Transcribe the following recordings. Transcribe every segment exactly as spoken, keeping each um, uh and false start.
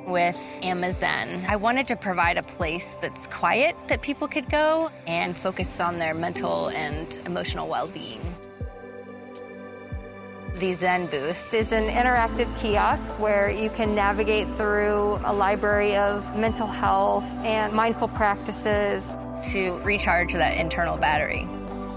with Amazon. I wanted to provide a place that's quiet that people could go and focus on their mental and emotional well-being. The Zen booth is an interactive kiosk where you can navigate through a library of mental health and mindful practices to recharge that internal battery.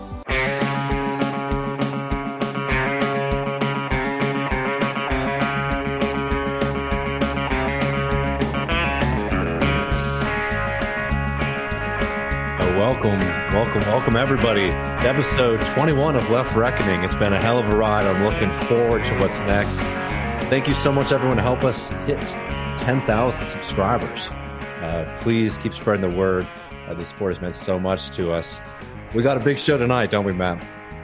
Welcome, welcome, welcome everybody to episode twenty-one of Left Reckoning. It's been a hell of a ride. I'm looking forward to what's next. Thank you so much, everyone, to help us hit ten thousand subscribers. Uh, please keep spreading the word. Uh, the sport has meant so much to us. We got a big show tonight, don't we, Matt?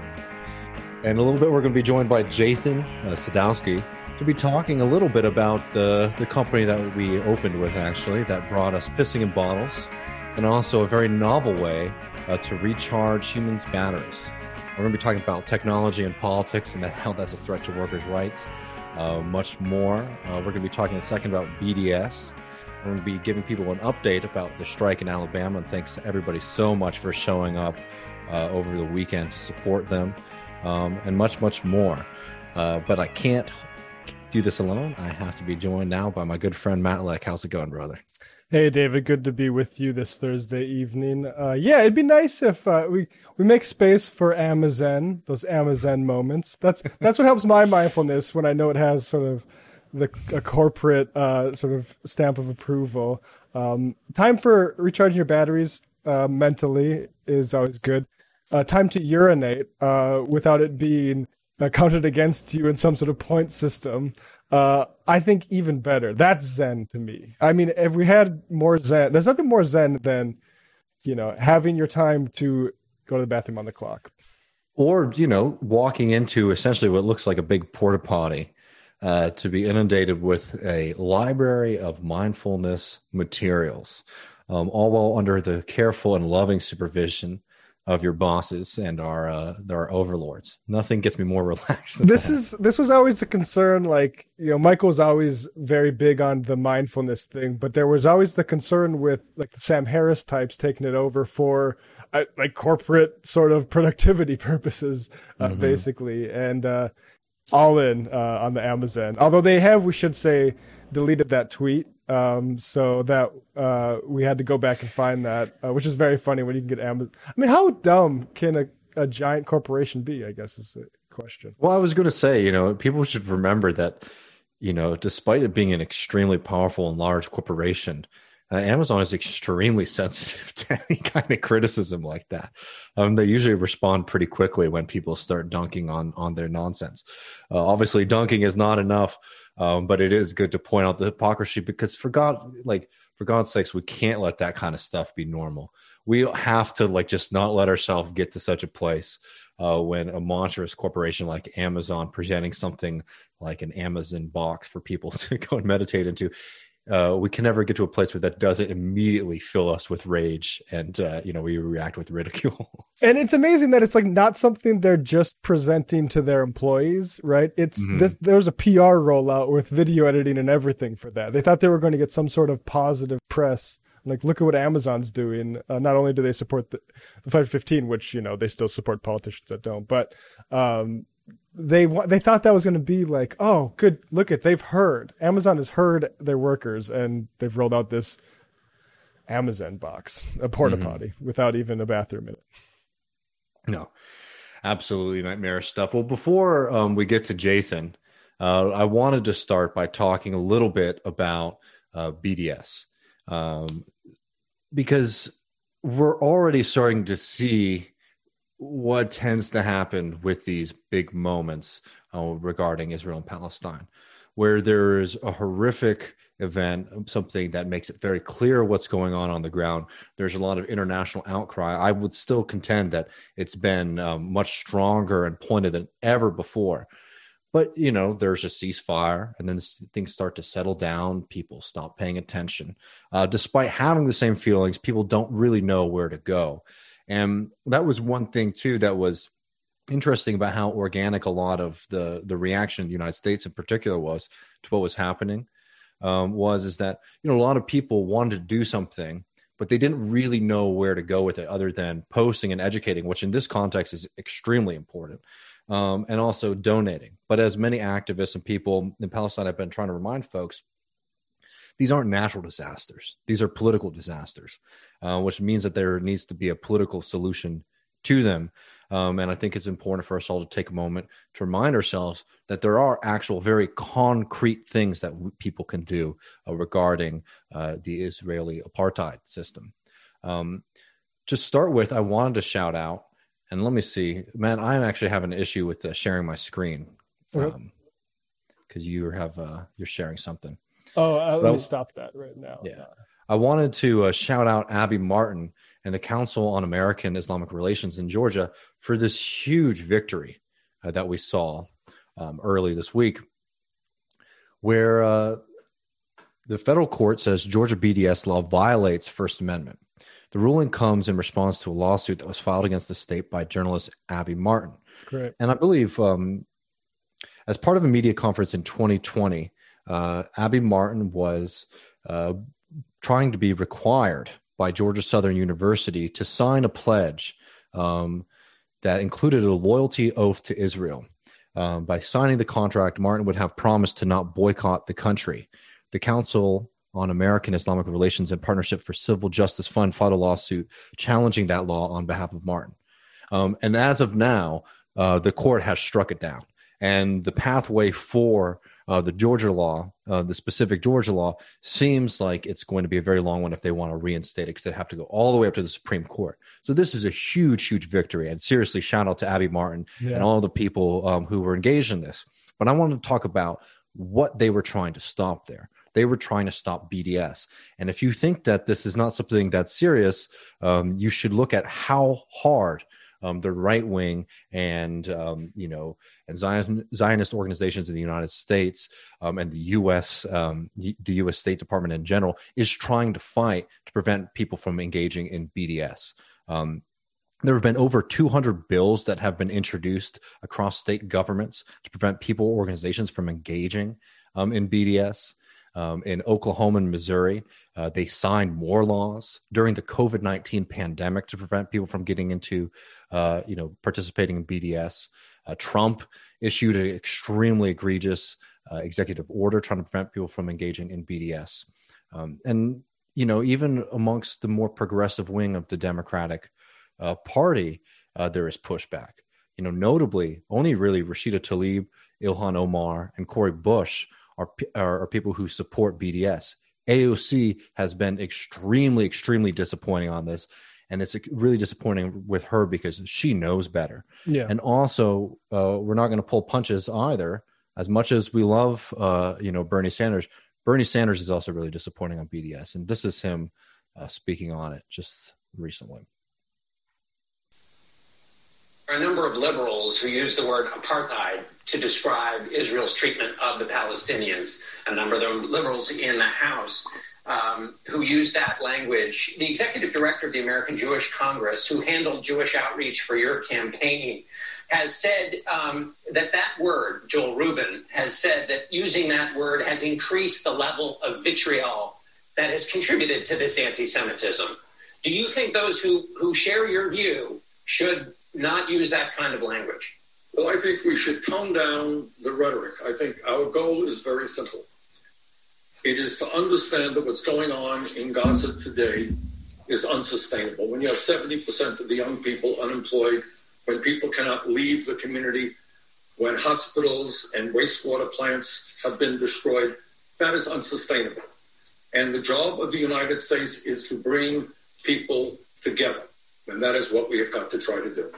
And a little bit, we're going to be joined by Jathan uh, Sadowski to be talking a little bit about the, the company that we opened with, actually, that brought us Pissing in Bottles, and also a very novel way uh, to recharge humans' batteries. We're going to be talking about technology and politics and that, how that's a threat to workers' rights. Uh, much more. Uh, we're going to be talking in a second about B D S. We're going to be giving people an update about the strike in Alabama. And thanks to everybody so much for showing up uh, over the weekend to support them, um, and much, much more. Uh, but I can't do this alone. I have to be joined now by my good friend Matt Leck. How's it going, brother? Hey, David, good to be with you this Thursday evening. Uh, yeah, it'd be nice if uh, we, we make space for Amazon, those Amazon moments. That's that's what helps my mindfulness when I know it has sort of the a corporate uh, sort of stamp of approval. Um, time for recharging your batteries uh, mentally is always good. Uh, time to urinate uh, without it being uh, counted against you in some sort of point system. Uh, I think even better. That's Zen to me. I mean, if we had more Zen, there's nothing more Zen than, you know, having your time to go to the bathroom on the clock. Or, you know, walking into essentially what looks like a big porta potty uh, to be inundated with a library of mindfulness materials, um, all while under the careful and loving supervision of your bosses and our uh, our overlords. Nothing gets me more relaxed than this that. is this was always a concern. Like, you know, Michael was always very big on the mindfulness thing, but there was always the concern with like the Sam Harris types taking it over for uh, like corporate sort of productivity purposes, uh, mm-hmm. basically, and uh, all in uh, on the Amazon. Although they have, we should say, deleted that tweet. Um, so that, uh, we had to go back and find that, uh, which is very funny when you can get Amazon. I mean, how dumb can a, a giant corporation be, I guess is a question. Well, I was going to say, you know, people should remember that, you know, despite it being an extremely powerful and large corporation, uh, Amazon is extremely sensitive to any kind of criticism like that. Um, they usually respond pretty quickly when people start dunking on, on their nonsense. Uh, obviously dunking is not enough. Um, but it is good to point out the hypocrisy because for God, like for God's sakes, we can't let that kind of stuff be normal. We have to like just not let ourselves get to such a place uh, when a monstrous corporation like Amazon presenting something like an Amazon box for people to go and meditate into. Uh, we can never get to a place where that doesn't immediately fill us with rage and, uh, you know, we react with ridicule. And it's amazing that it's like not something they're just presenting to their employees, right? It's mm-hmm. this, there's a P R rollout with video editing and everything for that. They thought they were going to get some sort of positive press. Like, look at what Amazon's doing. Uh, not only do they support the, the five fifteen, which, you know, they still support politicians that don't, but, um, They they thought that was going to be like, oh, good, look at, they've heard. Amazon has heard their workers, and they've rolled out this Amazon box, a porta potty, mm-hmm. without even a bathroom in it. No, absolutely nightmarish stuff. Well, before um, we get to Jathan, uh, I wanted to start by talking a little bit about uh, B D S, um, because we're already starting to see what tends to happen with these big moments uh, regarding Israel and Palestine, where there's a horrific event, something that makes it very clear what's going on on the ground. There's a lot of international outcry. I would still contend that it's been um, much stronger and pointed than ever before. But, you know, there's a ceasefire and then things start to settle down. People stop paying attention. Uh, despite having the same feelings, people don't really know where to go. And that was one thing, too, that was interesting about how organic a lot of the, the reaction in the United States in particular was to what was happening. um, was is that, you know, a lot of people wanted to do something, but they didn't really know where to go with it other than posting and educating, which in this context is extremely important, um, and also donating. But as many activists and people in Palestine have been trying to remind folks, these aren't natural disasters. These are political disasters, uh, which means that there needs to be a political solution to them. Um, and I think it's important for us all to take a moment to remind ourselves that there are actual very concrete things that w- people can do uh, regarding uh, the Israeli apartheid system. Um, to start with, I wanted to shout out, and let me see, man, I'm actually having an issue with uh, sharing my screen because um, you have uh, you're sharing something. Oh, uh, let but me stop that right now. Yeah, I wanted to uh, shout out Abby Martin and the Council on American Islamic Relations in Georgia for this huge victory uh, that we saw um, early this week, where uh, the federal court says Georgia B D S law violates First Amendment. The ruling comes in response to a lawsuit that was filed against the state by journalist Abby Martin. Great. And I believe um, as part of a media conference in twenty twenty, uh, Abby Martin was uh, trying to be required by Georgia Southern University to sign a pledge um, that included a loyalty oath to Israel. Um, by signing the contract, Martin would have promised to not boycott the country. The Council on American Islamic Relations and Partnership for Civil Justice Fund filed a lawsuit challenging that law on behalf of Martin. Um, and as of now, uh, the court has struck it down. And the pathway for uh, the Georgia law, uh, the specific Georgia law, seems like it's going to be a very long one if they want to reinstate it, because they have to go all the way up to the Supreme Court. So this is a huge, huge victory. And seriously, shout out to Abby Martin yeah. and all the people um, who were engaged in this. But I wanted to talk about what they were trying to stop there. They were trying to stop B D S. And if you think that this is not something that's serious, um, you should look at how hard Um, the right wing and um, you know and Zion, Zionist organizations in the United States um, and the U S um, the U S State Department in general is trying to fight to prevent people from engaging in B D S. Um, there have been over two hundred bills that have been introduced across state governments to prevent people or organizations from engaging um, in B D S. Um, in Oklahoma and Missouri, uh, they signed more laws during the COVID nineteen pandemic to prevent people from getting into, uh, you know, participating in B D S. Uh, Trump issued an extremely egregious uh, executive order trying to prevent people from engaging in B D S. Um, and, you know, even amongst the more progressive wing of the Democratic uh, Party, uh, there is pushback. You know, notably, only really Rashida Tlaib, Ilhan Omar, and Cori Bush Are, are are people who support B D S. A O C has been extremely, extremely disappointing on this, and it's really disappointing with her because she knows better. Yeah, and also uh, we're not going to pull punches either. As much as we love, uh, you know, Bernie Sanders, Bernie Sanders is also really disappointing on B D S, and this is him uh, speaking on it just recently. There are a number of liberals who use the word apartheid to describe Israel's treatment of the Palestinians. A number of the liberals in the House um, who use that language. The executive director of the American Jewish Congress, who handled Jewish outreach for your campaign, has said um, that that word, Joel Rubin, has said that using that word has increased the level of vitriol that has contributed to this anti-Semitism. Do you think those who, who share your view should not use that kind of language? Well, I think we should tone down the rhetoric. I think our goal is very simple. It is to understand that what's going on in Gaza today is unsustainable. When you have seventy percent of the young people unemployed, when people cannot leave the community, when hospitals and wastewater plants have been destroyed, that is unsustainable. And the job of the United States is to bring people together. And that is what we have got to try to do.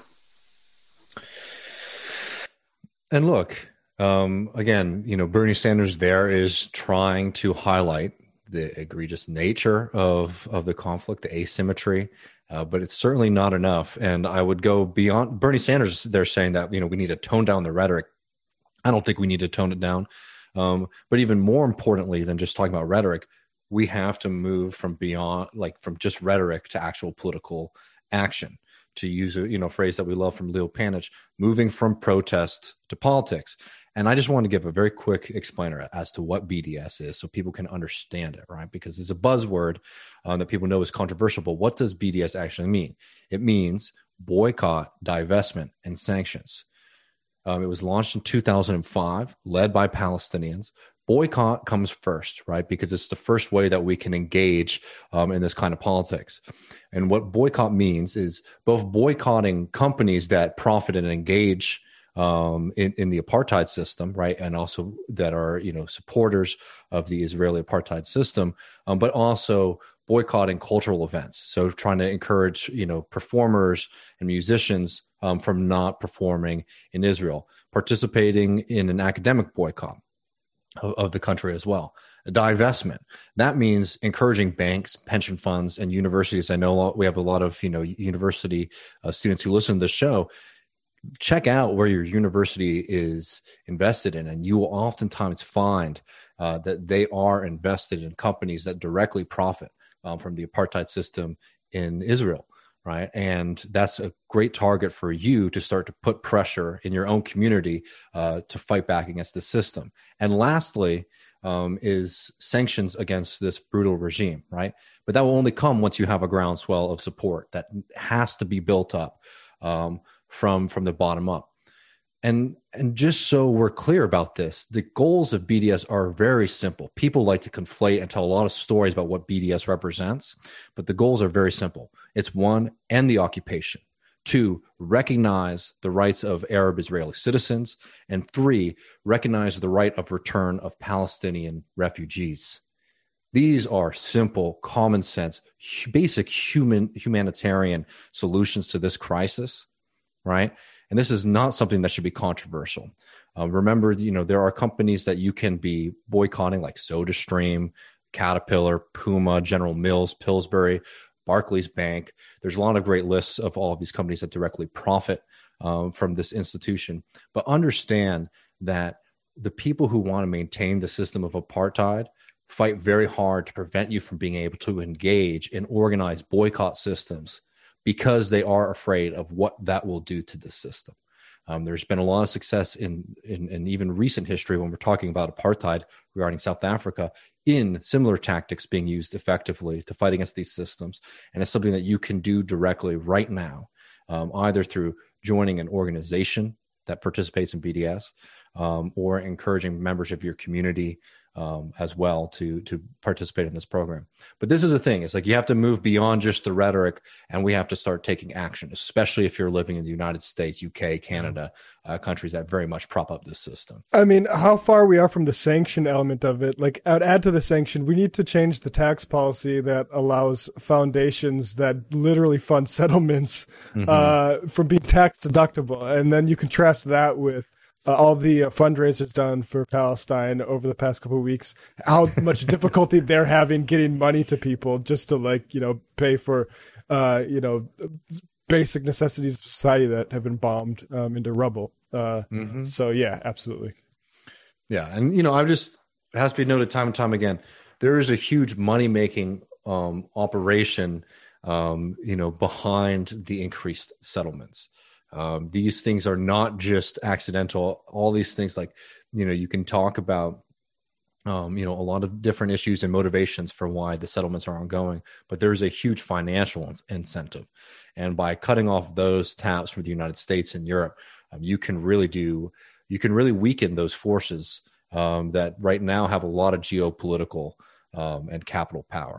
And look, um, again, you know, Bernie Sanders there is trying to highlight the egregious nature of, of the conflict, the asymmetry, uh, but it's certainly not enough. And I would go beyond Bernie Sanders. They're saying that, you know, we need to tone down the rhetoric. I don't think we need to tone it down. Um, but even more importantly than just talking about rhetoric, we have to move from beyond, like from just rhetoric to actual political action. To use a you know phrase that we love from Leo Panich, moving from protest to politics. And I just want to give a very quick explainer as to what B D S is so people can understand it, right? Because it's a buzzword um, that people know is controversial, but what does B D S actually mean? It means boycott, divestment, and sanctions. Um, it was launched in two thousand five, led by Palestinians. Boycott comes first, right? Because it's the first way that we can engage um, in this kind of politics. And what boycott means is both boycotting companies that profit and engage Um, in, in the apartheid system, right, and also that are, you know, supporters of the Israeli apartheid system, um, but also boycotting cultural events. So trying to encourage, you know, performers and musicians um, from not performing in Israel, participating in an academic boycott of, of the country as well. A divestment, that means encouraging banks, pension funds, and universities. I know we have a lot of, you know, university uh, students who listen to this show. Check out where your university is invested in, and you will oftentimes find uh, that they are invested in companies that directly profit um, from the apartheid system in Israel, right? And that's a great target for you to start to put pressure in your own community uh, to fight back against the system. And lastly, um, is sanctions against this brutal regime, right? But that will only come once you have a groundswell of support that has to be built up um, from from the bottom up. And and just so we're clear about this, the goals of B D S are very simple. People like to conflate and tell a lot of stories about what B D S represents, but the goals are very simple. It's one, end the occupation. Two, recognize the rights of Arab Israeli citizens. And three, recognize the right of return of Palestinian refugees. These are simple, common sense, basic human humanitarian solutions to this crisis, right? And this is not something that should be controversial. Uh, remember, you know, there are companies that you can be boycotting, like SodaStream, Caterpillar, Puma, General Mills, Pillsbury, Barclays Bank. There's a lot of great lists of all of these companies that directly profit um, from this institution. But understand that the people who want to maintain the system of apartheid fight very hard to prevent you from being able to engage in organized boycott systems, because they are afraid of what that will do to the system. Um, there's been a lot of success in, in, in even recent history when we're talking about apartheid regarding South Africa in similar tactics being used effectively to fight against these systems. And it's something that you can do directly right now, um, either through joining an organization that participates in B D S um, or encouraging members of your community Um, as well to to participate in this program. But this is the thing. It's like you have to move beyond just the rhetoric, and we have to start taking action, especially if you're living in the United States, U K, Canada, uh, countries that very much prop up this system. I mean, how far we are from the sanction element of it. Like, I'd add to the sanction, we need to change the tax policy that allows foundations that literally fund settlements mm-hmm. uh, from being tax deductible. And then you contrast that with Uh, all the uh, fundraisers done for Palestine over the past couple of weeks, how much difficulty they're having getting money to people just to, like, you know, pay for, uh, you know, basic necessities of society that have been bombed um, into rubble. Uh, mm-hmm. So, yeah, absolutely. Yeah. And, you know, I just, it has to be noted time and time again, there is a huge money-making um, operation, um, you know, behind the increased settlements. Um, these things are not just accidental. All these things, like, you know, you can talk about, um, you know, a lot of different issues and motivations for why the settlements are ongoing, but there's a huge financial incentive. And by cutting off those taps from the United States and Europe, um, you can really do, you can really weaken those forces um, that right now have a lot of geopolitical um, and capital power.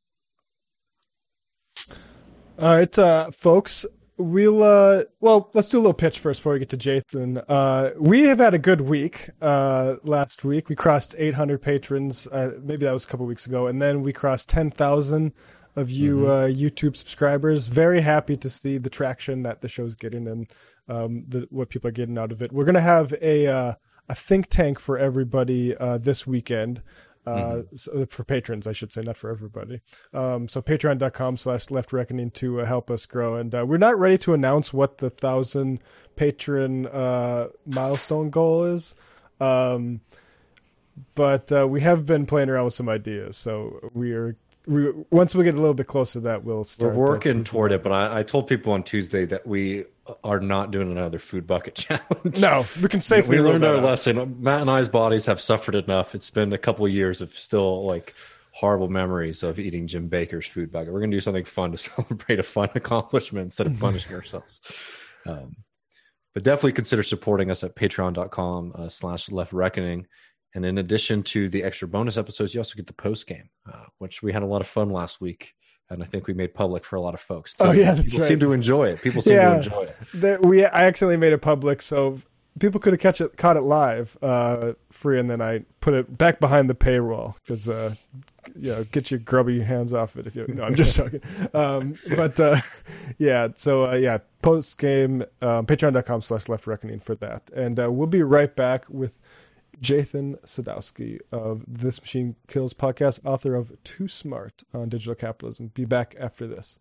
All right, uh, folks. We'll, uh, well, let's do a little pitch first before we get to Jathan. Uh, we have had a good week. Uh, last week, we crossed eight hundred patrons. Uh, maybe that was a couple weeks ago. And then we crossed ten thousand of you, mm-hmm. uh, YouTube subscribers. Very happy to see the traction that the show's getting and, um, the, what people are getting out of it. We're going to have a, uh, a think tank for everybody, uh, this weekend. Uh, mm-hmm. so for patrons, I should say, not for everybody. Um, so patreon.com slash left reckoning to uh, help us grow. And uh, we're not ready to announce what the thousand patron uh, milestone goal is. Um, but uh, we have been playing around with some ideas. So we are, we, once we get a little bit closer to that, we'll start. We're working toward it. But I, I told people on Tuesday that we are not doing another food bucket challenge. No, we can safely. We learned our out. lesson. Matt and I's bodies have suffered enough. It's been a couple of years of still like horrible memories of eating Jim Baker's food bucket. We're gonna do something fun to celebrate a fun accomplishment instead of punishing ourselves. Um, but definitely consider supporting us at patreon.com uh, slash left reckoning. And in addition to the extra bonus episodes, you also get the post game, uh, which we had a lot of fun last week. And I think we made public for a lot of folks too. Oh yeah, that's people right. seem to enjoy it. People seem yeah, to enjoy it. That we I accidentally made it public, so people could have catch it, caught it live, uh, free, and then I put it back behind the paywall because, uh, you know, get your grubby hands off it. If you, no, I'm just joking. Um, but uh, yeah, so uh, yeah, post game, um, patreon.com slash left reckoning for that, and uh, we'll be right back with Jathan Sadowski of This Machine Kills podcast, author of Too Smart on Digital Capitalism. Be back after this.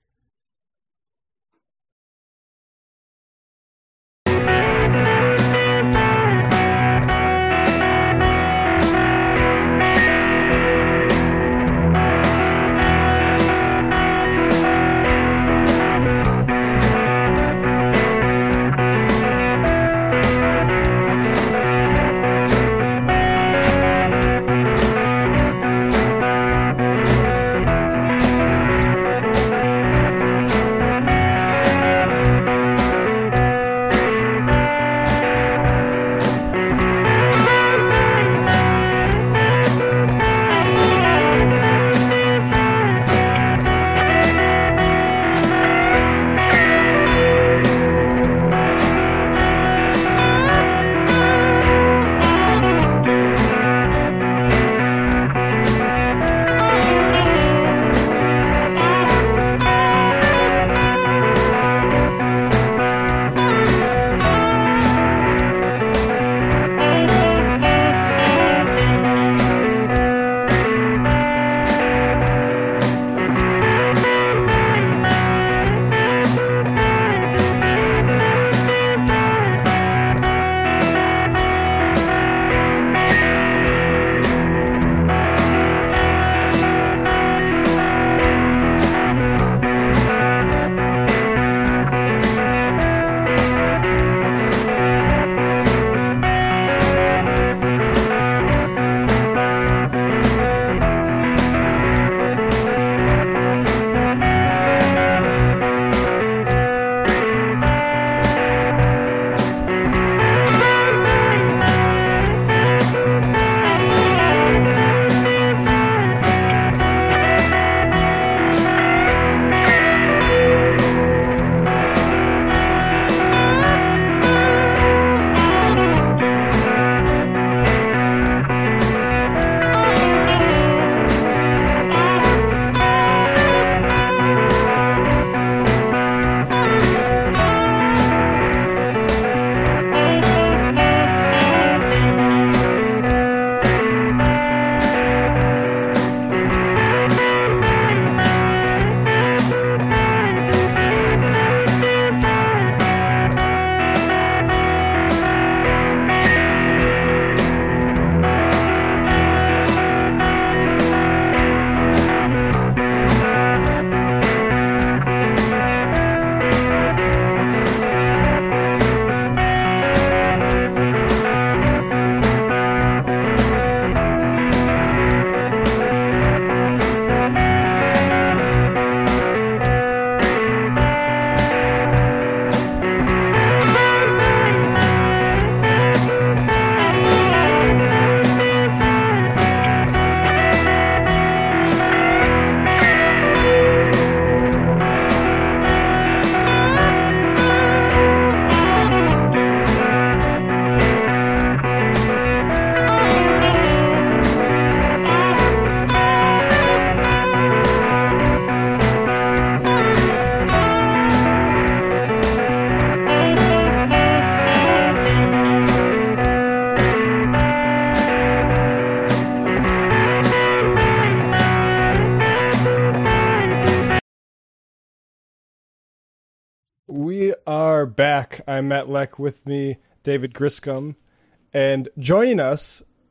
We are back. I'm Matt Leck, with me, David Griscom. And joining us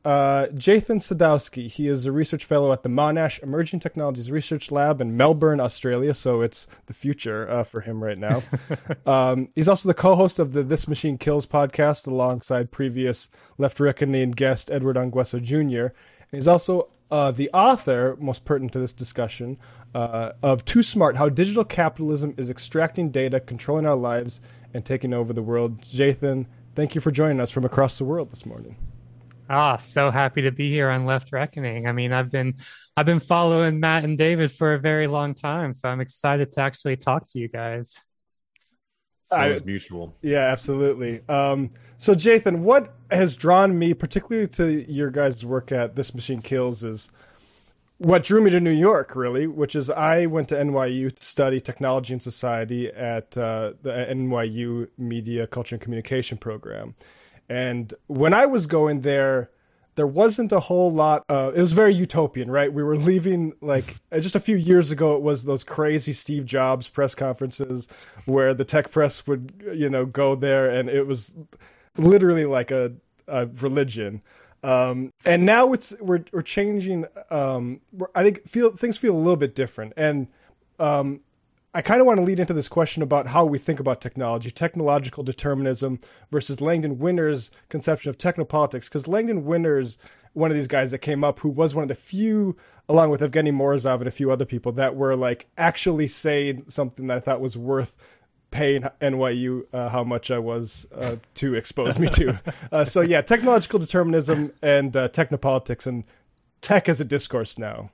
uh, Jathan Sadowski. He is a research fellow at the Monash Emerging Technologies Research Lab in Melbourne, Australia. So it's the future uh, for him right now. um, he's also the co-host of the This Machine Kills podcast alongside previous Left Reckoning guest Edward Anguessa Junior And he's also uh, the author, most pertinent to this discussion, uh, of Too Smart, How Digital Capitalism is Extracting Data, Controlling Our Lives, and Taking Over the World. Jathan, thank you for joining us from across the world this morning. Ah, so happy to be here on Left Reckoning. I mean, I've been I've been following Matt and David for a very long time, so I'm excited to actually talk to you guys. It was mutual. Yeah, absolutely. Um, so, Jathan, what has drawn me particularly to your guys' work at This Machine Kills is what drew me to New York, really, which is I went to N Y U to study technology and society at uh, the N Y U Media, Culture, and Communication program. And when I was going there, there wasn't a whole lot of, it was very utopian, right? We were leaving, like, just a few years ago, it was those crazy Steve Jobs press conferences where the tech press would, you know, go there, and it was literally like a, a religion. Um, and now it's, we're, we're changing. Um, we're, I think feel things feel a little bit different. And, um, I kind of want to lead into this question about how we think about technology, technological determinism versus Langdon Winter's conception of technopolitics. Because Langdon Winter's one of these guys that came up who was one of the few, along with Evgeny Morozov and a few other people, that were like actually saying something that I thought was worth paying N Y U uh, how much I was uh, to expose me to. Uh, so yeah, technological determinism and uh, technopolitics and tech as a discourse now.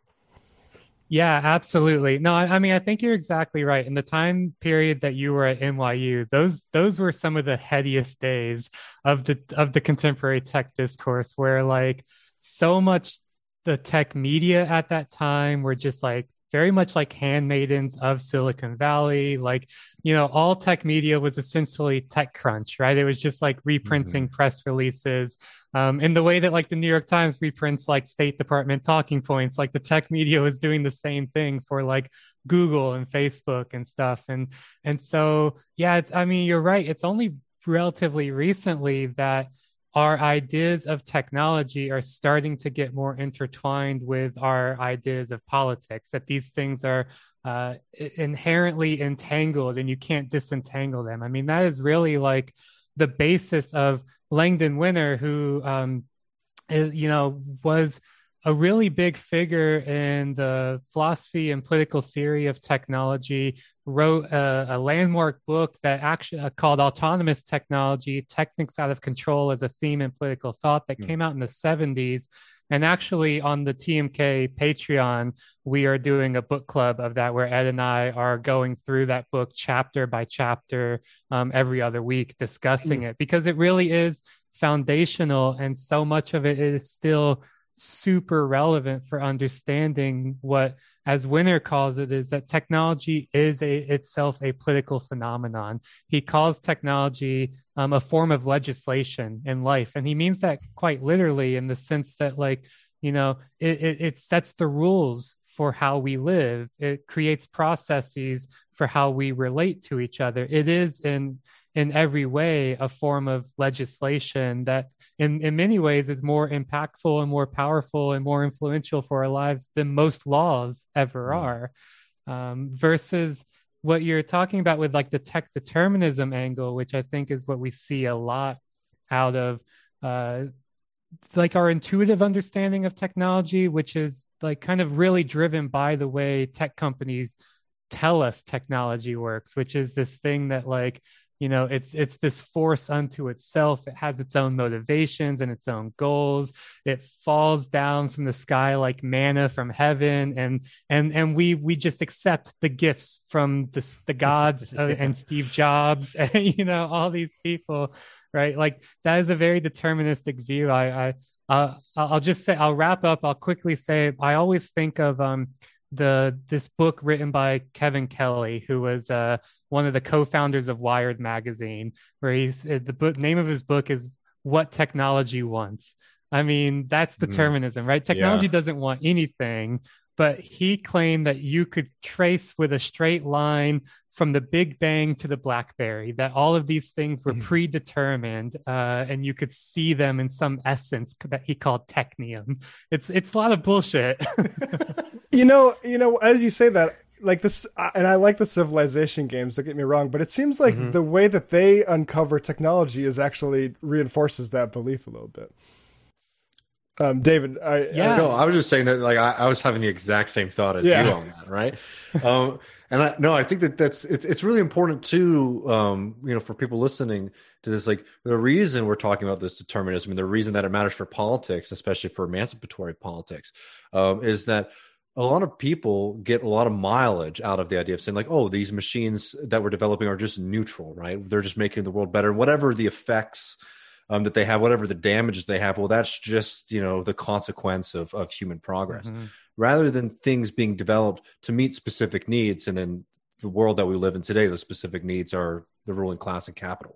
Yeah, absolutely. No, I, I mean, I think you're exactly right. In the time period that you were at N Y U, those those were some of the headiest days of the of the contemporary tech discourse, where like so much the tech media at that time were just like very much like handmaidens of Silicon Valley. Like, you know, all tech media was essentially TechCrunch, right? It was just like reprinting mm-hmm. press releases um, in the way that like the New York Times reprints like State Department talking points. Like the tech media was doing the same thing for like Google and Facebook and stuff. And, and so, yeah, it's, I mean, you're right. It's only relatively recently that our ideas of technology are starting to get more intertwined with our ideas of politics, that these things are uh, inherently entangled and you can't disentangle them. I mean, that is really like the basis of Langdon Winter, who, um, is, you know, was a really big figure in the philosophy and political theory of technology, wrote a, a landmark book that actually uh, called Autonomous Technology, Techniques Out of Control as a Theme in Political Thought that mm. came out in the seventies. And actually on the T M K Patreon, we are doing a book club of that where Ed and I are going through that book chapter by chapter um, every other week discussing mm. it, because it really is foundational and so much of it is still super relevant for understanding what, as Winter calls it, is that technology is a, itself a political phenomenon. He calls technology um, a form of legislation in life. And he means that quite literally in the sense that, like, you know, it, it, it sets the rules for how we live. It creates processes for how we relate to each other. It is in in every way a form of legislation that in, in many ways is more impactful and more powerful and more influential for our lives than most laws ever are. Um, versus what you're talking about with like the tech determinism angle, which I think is what we see a lot out of uh, like our intuitive understanding of technology, which is like kind of really driven by the way tech companies tell us technology works, which is this thing that like, you know, it's it's this force unto itself. It has its own motivations and its own goals. It falls down from the sky like manna from heaven, and and and we we just accept the gifts from the the gods uh, and Steve Jobs and you know all these people, right? Like that is a very deterministic view. I I uh, I'll just say I'll wrap up. I'll quickly say I always think of um. the this book written by Kevin Kelly, who was uh, one of the co-founders of Wired magazine, where he's the book name of his book is What Technology Wants. I mean, that's determinism, mm. right? Technology yeah. doesn't want anything, but he claimed that you could trace with a straight line from the Big Bang to the BlackBerry, that all of these things were predetermined, uh, and you could see them in some essence that he called technium. It's it's a lot of bullshit. you know, you know, as you say that, like this, and I like the Civilization games, don't get me wrong, but it seems like mm-hmm. the way that they uncover technology is actually reinforces that belief a little bit. Um, David, I, yeah, I, no, I was just saying that, like, I, I was having the exact same thought as yeah. you on that, right? um, and I, no, I think that that's, it's, it's really important too, um, you know, for people listening to this, like the reason we're talking about this determinism and the reason that it matters for politics, especially for emancipatory politics, um, is that a lot of people get a lot of mileage out of the idea of saying like, oh, these machines that we're developing are just neutral, right? They're just making the world better, whatever the effects Um, that they have, whatever the damages they have, well, that's just, you know, the consequence of, of human progress, mm-hmm. rather than things being developed to meet specific needs. And in the world that we live in today, those specific needs are the ruling class and capital.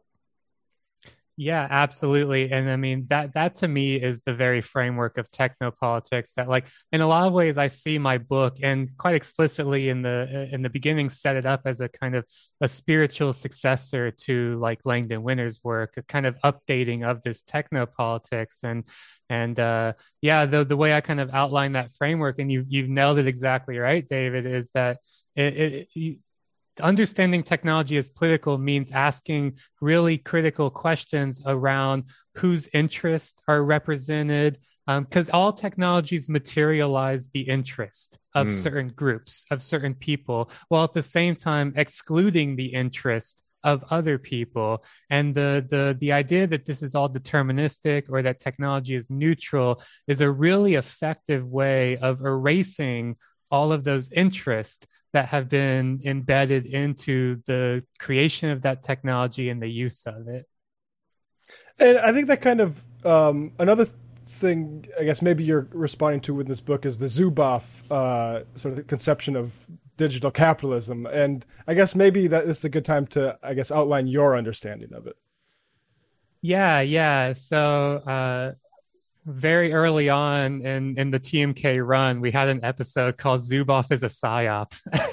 Yeah, absolutely. And I mean, that that to me is the very framework of technopolitics that, like, in a lot of ways, I see my book, and quite explicitly in the in the beginning set it up as a kind of a spiritual successor to like Langdon Winter's work, a kind of updating of this technopolitics. And and uh, yeah, the the way I kind of outline that framework, and you you've nailed it exactly right, David, is that it, it you, understanding technology as political means asking really critical questions around whose interests are represented, because um, all technologies materialize the interest of mm. certain groups, of certain people, while at the same time excluding the interest of other people. And the the the idea that this is all deterministic or that technology is neutral is a really effective way of erasing all of those interests that have been embedded into the creation of that technology and the use of it. And I think that kind of um, another thing, I guess maybe you're responding to in this book is the Zuboff uh, sort of conception of digital capitalism. And I guess maybe that this is a good time to, I guess, outline your understanding of it. Yeah, yeah. So, uh, very early on in, in the T M K run, we had an episode called Zuboff is a PSYOP.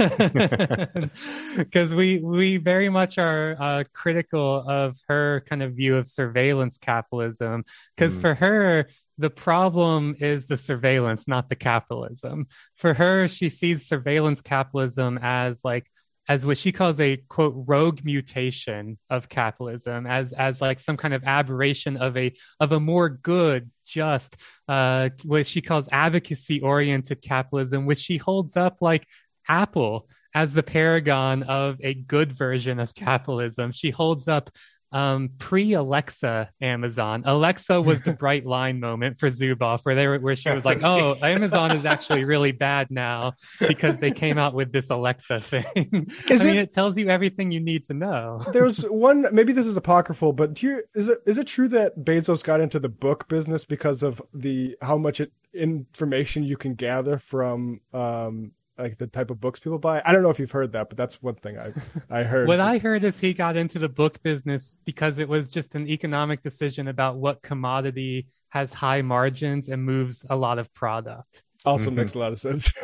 Because we we very much are uh, critical of her kind of view of surveillance capitalism. Because mm. for her, the problem is the surveillance, not the capitalism. For her, she sees surveillance capitalism as like as what she calls a, quote, rogue mutation of capitalism, as as like some kind of aberration of a of a more good, just, uh, what she calls advocacy-oriented capitalism, which she holds up like Apple as the paragon of a good version of capitalism. She holds up Um, pre-Alexa Amazon. Alexa was the bright line moment for Zuboff, where they were, where she was like, "Oh, Amazon is actually really bad now because they came out with this Alexa thing." Is I mean, it, it tells you everything you need to know. There's one. Maybe this is apocryphal, but do you, is it is it true that Bezos got into the book business because of the how much it, information you can gather from um, like the type of books people buy? I don't know if you've heard that, but that's one thing I I heard. What I heard is he got into the book business because it was just an economic decision about what commodity has high margins and moves a lot of product. Also mm-hmm. makes a lot of sense.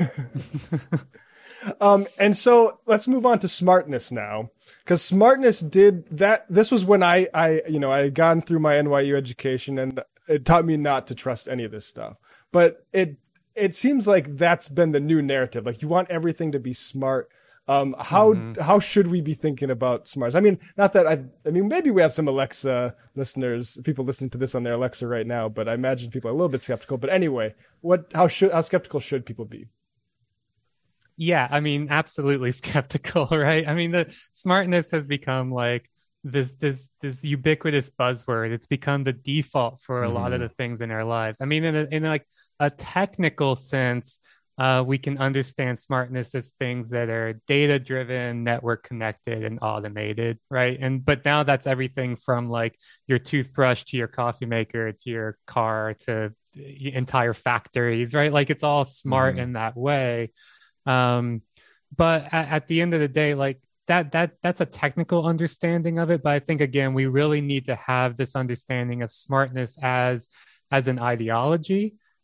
um, and so let's move on to smartness now, because smartness did that. This was when I I you know I had gone through my N Y U education, and it taught me not to trust any of this stuff. But it. It seems like that's been the new narrative. Like, you want everything to be smart. Um, how mm-hmm. how should we be thinking about smarts? I mean, not that I. I mean, maybe we have some Alexa listeners, people listening to this on their Alexa right now. But I imagine people are a little bit skeptical. But anyway, what? How should how skeptical should people be? Yeah, I mean, absolutely skeptical, right? I mean, the smartness has become like this this this ubiquitous buzzword. It's become the default for a mm. lot of the things in our lives. I mean, in a, in like a technical sense, uh, we can understand smartness as things that are data driven, network connected, and automated, right? And but now that's everything from like your toothbrush to your coffee maker to your car to entire factories, right? Like, it's all smart mm. in that way. Um, but at, at the end of the day, like, That that that's a technical understanding of it, but I think, again, we really need to have this understanding of smartness as as an ideology,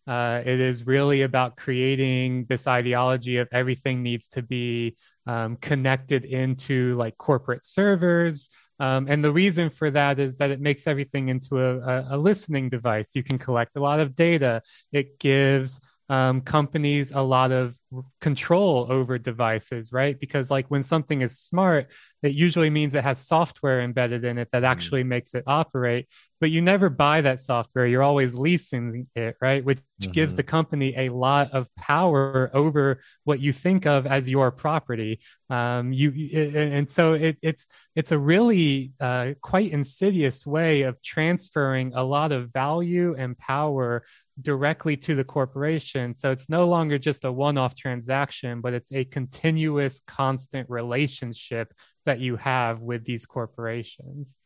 Uh, it is really about creating this ideology of everything needs to be um, connected into like corporate servers. Um, and the reason for that is that it makes everything into a, a, a listening device. You can collect a lot of data. It gives um, companies a lot of control over devices, right? Because like when something is smart, it usually means it has software embedded in it that actually mm. makes it operate. But you never buy that software. You're always leasing it, right? Which mm-hmm. gives the company a lot of power over what you think of as your property. Um, you and so it, it's it's a really uh, quite insidious way of transferring a lot of value and power directly to the corporation. So it's no longer just a one-off transaction, but it's a continuous, constant relationship that you have with these corporations.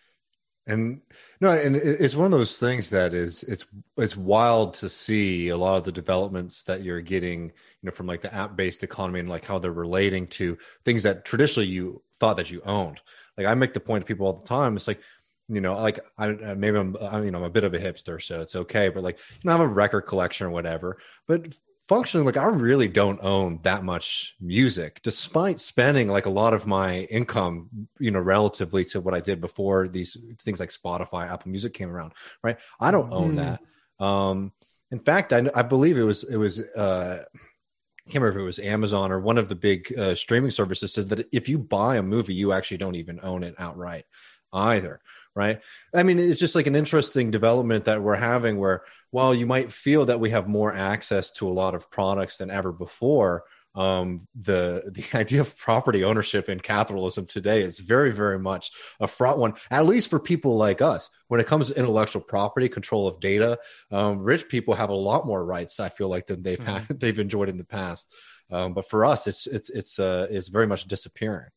And no, and it's one of those things that is it's it's wild to see a lot of the developments that you're getting, you know, from like the app-based economy and like how they're relating to things that traditionally you thought that you owned. Like I make the point to people all the time. It's like, you know, like I maybe I'm, I'm you know I'm a bit of a hipster, so it's okay. But like, you know, I have a record collection or whatever. But functionally, like I really don't own that much music, despite spending like a lot of my income, you know, relatively to what I did before these things like Spotify, Apple Music came around, right? I don't own mm. that. Um, in fact, I, I believe it was it was uh, I can't remember if it was Amazon or one of the big uh, streaming services says that if you buy a movie, you actually don't even own it outright either. Right. I mean, it's just like an interesting development that we're having where while you might feel that we have more access to a lot of products than ever before, um, the the idea of property ownership in capitalism today is very, very much a fraught one, at least for people like us. When it comes to intellectual property, control of data, um, rich people have a lot more rights, I feel like, than they've mm-hmm. had, they've enjoyed in the past. Um, but for us, it's it's it's uh, it's very much disappearing.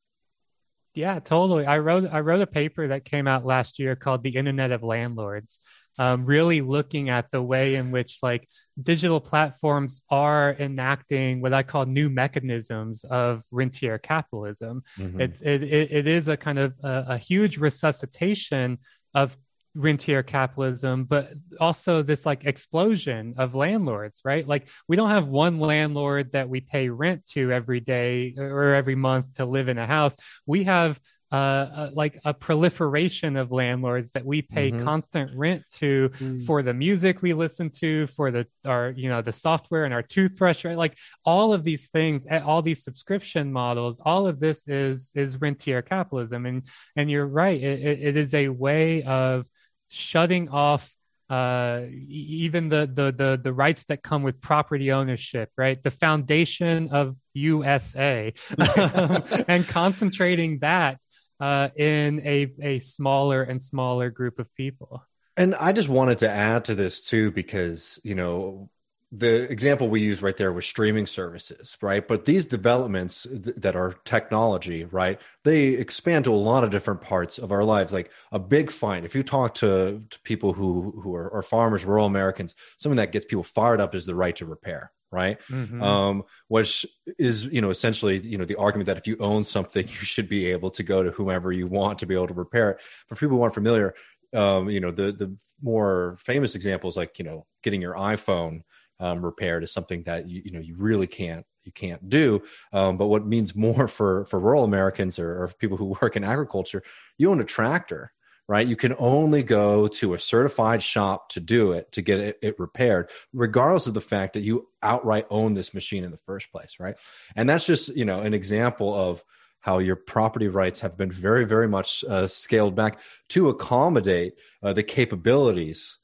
Yeah, totally. I wrote I wrote a paper that came out last year called The Internet of Landlords, um, really looking at the way in which like digital platforms are enacting what I call new mechanisms of rentier capitalism. Mm-hmm. It's it, it it is a kind of a, a huge resuscitation of rentier capitalism, but also this like explosion of landlords, right? Like we don't have one landlord that we pay rent to every day or every month to live in a house. We have uh, uh like a proliferation of landlords that we pay mm-hmm. constant rent to mm. for the music we listen to, for the our you know the software and our toothbrush, right? Like all of these things, all these subscription models, all of this is is rentier capitalism, and and you're right, it, it is a way of shutting off uh, even the, the the the rights that come with property ownership, right? The foundation of U S A, um, and concentrating that uh, in a a smaller and smaller group of people. And I just wanted to add to this too, because you know the example we use right there was streaming services, right? But these developments th- that are technology, right? They expand to a lot of different parts of our lives. Like a big find, if you talk to, to people who who are, are farmers, rural Americans, something that gets people fired up is the right to repair, right? Mm-hmm. Um, which is, you know, essentially, you know, the argument that if you own something, you should be able to go to whomever you want to be able to repair it. For people who aren't familiar, um, you know, the the more famous examples, like, you know, getting your iPhone Um, repaired is something that you you know you really can't you can't do. Um, but what means more for for rural Americans or, or people who work in agriculture, you own a tractor, right? You can only go to a certified shop to do it, to get it, it repaired, regardless of the fact that you outright own this machine in the first place, right? And that's just you know an example of how your property rights have been very, very much uh, scaled back to accommodate uh, the capabilities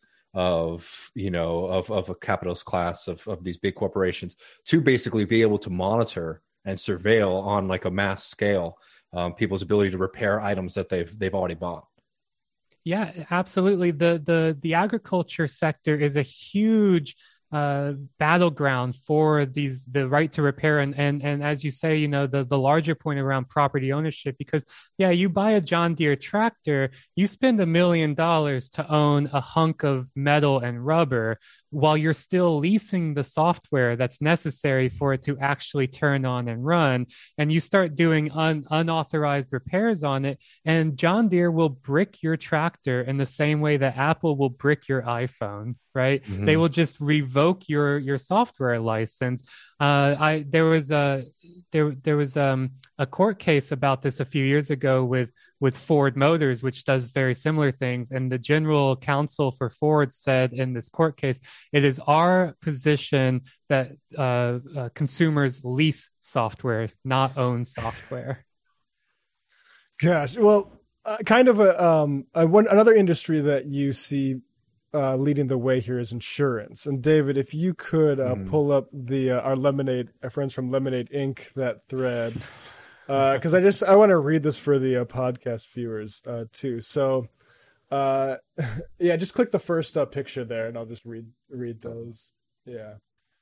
of you know of of a capitalist class of of these big corporations to basically be able to monitor and surveil on like a mass scale um, people's ability to repair items that they've they've already bought. Yeah, absolutely. The the the agriculture sector is a huge uh, battleground for these the right to repair, and and and as you say, you know the the larger point around property ownership, because yeah, you buy a John Deere tractor, you spend a million dollars to own a hunk of metal and rubber, while you're still leasing the software that's necessary for it to actually turn on and run. And you start doing un- unauthorized repairs on it, and John Deere will brick your tractor in the same way that Apple will brick your iPhone, right? Mm-hmm. They will just revoke your your software license. Uh, I there was a there there was um, a court case about this a few years ago with with Ford Motors, which does very similar things. And the general counsel for Ford said in this court case, it is our position that uh, uh, consumers lease software, not own software. Gosh, well, uh, kind of a, um, a one another industry that you see uh, leading the way here is insurance. And David, if you could uh, mm. pull up the uh, our Lemonade, our friends from Lemonade Incorporated, that thread. Because uh, I just I want to read this for the uh, podcast viewers uh, too. So, uh, yeah, just click the first uh, picture there, and I'll just read read those. Yeah.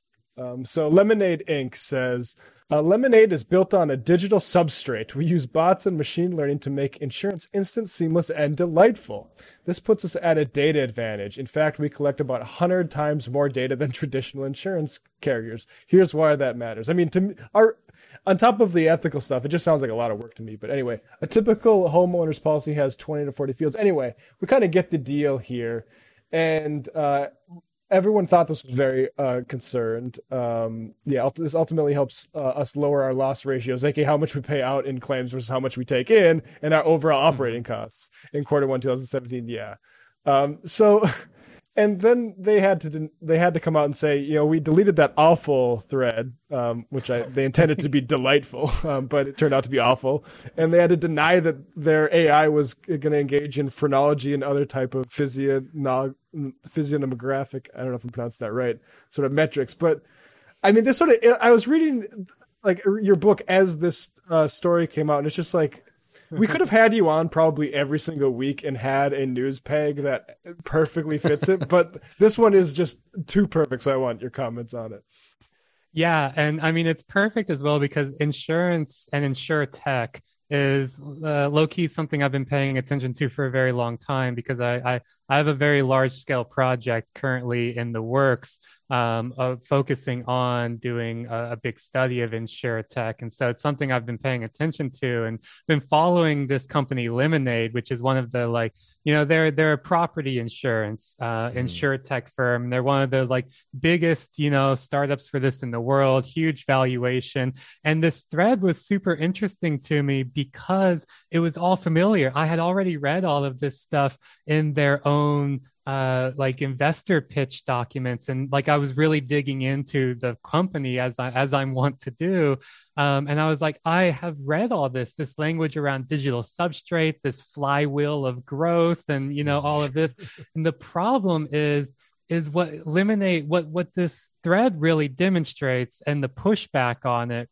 Um, so Lemonade Incorporated says, uh, Lemonade is built on a digital substrate. We use bots and machine learning to make insurance instant, seamless, and delightful. This puts us at a data advantage. In fact, we collect about one hundred times more data than traditional insurance carriers. Here's why that matters. I mean, to me, our on top of the ethical stuff, it just sounds like a lot of work to me. But anyway, a typical homeowner's policy has twenty to forty fields. Anyway, we kind of get the deal here. And uh, everyone thought this was very uh, concerned. Um, yeah, this ultimately helps uh, us lower our loss ratios, aka how much we pay out in claims versus how much we take in, and our overall operating costs in quarter one, twenty seventeen. Yeah. Um, so... And then they had to they had to come out and say, you know, we deleted that awful thread, um, which I they intended to be delightful, um, but it turned out to be awful. And they had to deny that their A I was going to engage in phrenology and other type of physio- physiognomographic, I don't know if I'm pronouncing that right, sort of metrics. But I mean, this sort of, I was reading like your book as this uh, story came out, and it's just like, we could have had you on probably every single week and had a news peg that perfectly fits it, but this one is just too perfect, so I want your comments on it. Yeah, and I mean, it's perfect as well because insurance and insurtech is uh, low-key something I've been paying attention to for a very long time because I, I, I have a very large-scale project currently in the works um, of focusing on doing a, a big study of insurtech. And so it's something I've been paying attention to and been following this company Lemonade, which is one of the like, you know, they're, they're a property insurance uh, mm. insurtech firm. They're one of the like biggest, you know, startups for this in the world, huge valuation. And this thread was super interesting to me because it was all familiar. I had already read all of this stuff in their own uh, like investor pitch documents. And like, I was really digging into the company as I, as I'm wont to do. Um, and I was like, I have read all this, this language around digital substrate, this flywheel of growth and, you know, all of this. And the problem is, is what Lemonade, what, what this thread really demonstrates and the pushback on it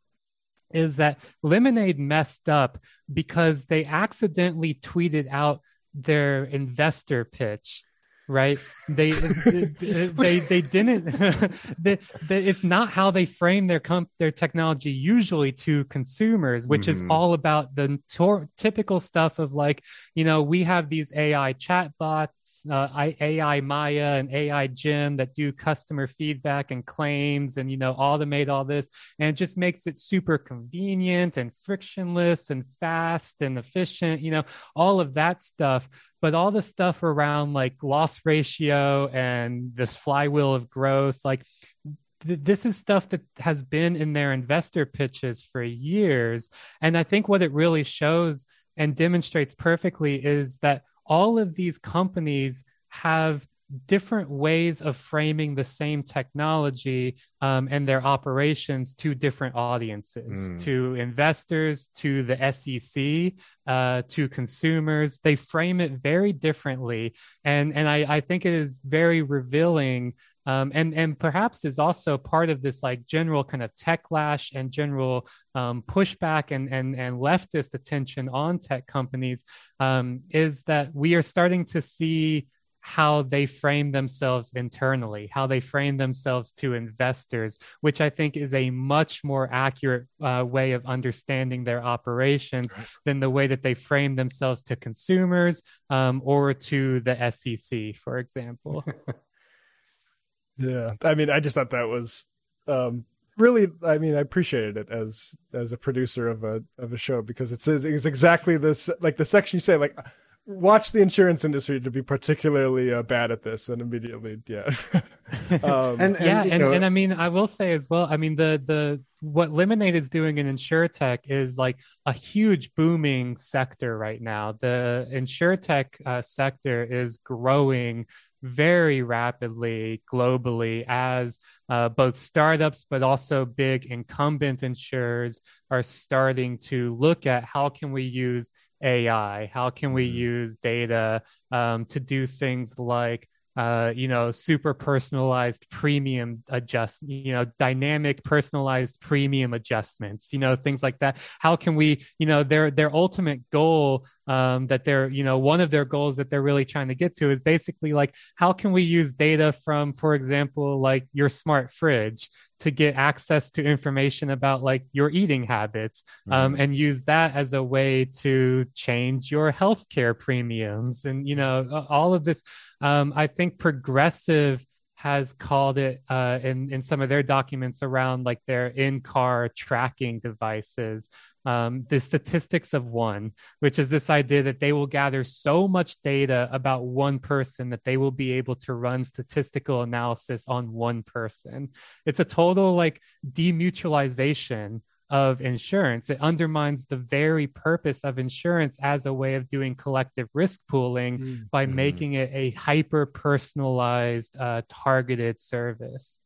is that Lemonade messed up because they accidentally tweeted out their investor pitch. Right. They, they, they, they didn't, they, they, it's not how they frame their comp, their technology usually to consumers, which mm-hmm. is all about the tor- typical stuff of like, you know, we have these A I chatbots, uh, A I Maya and A I Jim that do customer feedback and claims and, you know, automate all this. And it just makes it super convenient and frictionless and fast and efficient, you know, all of that stuff. But all the stuff around like loss ratio and this flywheel of growth, like th- this is stuff that has been in their investor pitches for years. And I think what it really shows and demonstrates perfectly is that all of these companies have different ways of framing the same technology um, and their operations to different audiences, mm. to investors, to the S E C, uh, to consumers. They frame it very differently. And, and I, I think it is very revealing um, and, and perhaps is also part of this like general kind of techlash and general um, pushback and, and, and leftist attention on tech companies um, is that we are starting to see how they frame themselves internally, how they frame themselves to investors, which I think is a much more accurate uh, way of understanding their operations than the way that they frame themselves to consumers um, or to the S E C, for example. Yeah, I mean, I just thought that was um, really. I mean, I appreciated it as as a producer of a of a show because it's it's exactly this, like the section you say, like watch the insurance industry to be particularly uh, bad at this, and immediately, yeah, um, and, and yeah, and, and I mean, I will say as well. I mean, the the what Lemonade is doing in InsurTech is like a huge booming sector right now. The InsurTech uh, sector is growing very rapidly globally as uh, both startups but also big incumbent insurers are starting to look at how can we use A I, how can we use data um, to do things like Uh, you know, super personalized premium adjust, you know, dynamic personalized premium adjustments, you know, things like that. How can we, you know, their their ultimate goal um, that they're, you know, one of their goals that they're really trying to get to is basically like, how can we use data from, for example, like your smart fridge to get access to information about like your eating habits um, mm-hmm. and use that as a way to change your healthcare premiums and, you know, all of this. Um, I think Progressive has called it uh, in, in some of their documents around like their in-car tracking devices, um, the statistics of one, which is this idea that they will gather so much data about one person that they will be able to run statistical analysis on one person. It's a total like demutualization of insurance. It undermines the very purpose of insurance as a way of doing collective risk pooling mm-hmm. by making it a hyper personalized, uh, targeted service.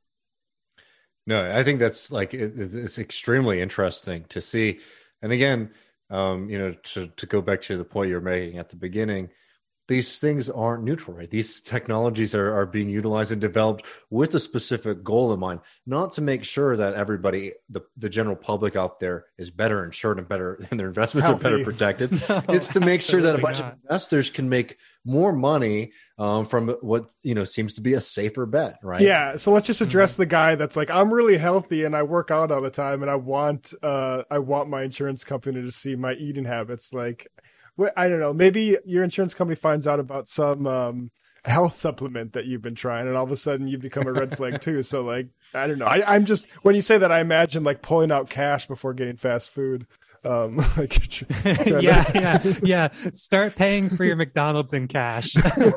No, I think that's like, it, it's extremely interesting to see. And again, um, you know, to, to go back to the point you were making at the beginning, these things aren't neutral, right? These technologies are, are being utilized and developed with a specific goal in mind, not to make sure that everybody, the, the general public out there is better insured and better, and their investments Healthy. Are better protected. No, it's to make sure that a bunch not. Of investors can make more money um, from what, you know, seems to be a safer bet, right? Yeah. So let's just address mm-hmm. the guy that's like, I'm really healthy and I work out all the time and I want, uh, I want my insurance company to see my eating habits. Like, I don't know, maybe your insurance company finds out about some um, health supplement that you've been trying and all of a sudden you become a red flag too. So like, I don't know. I, I'm just, when you say that, I imagine like pulling out cash before getting fast food. Um, like, yeah, yeah, yeah. Start paying for your McDonald's in cash.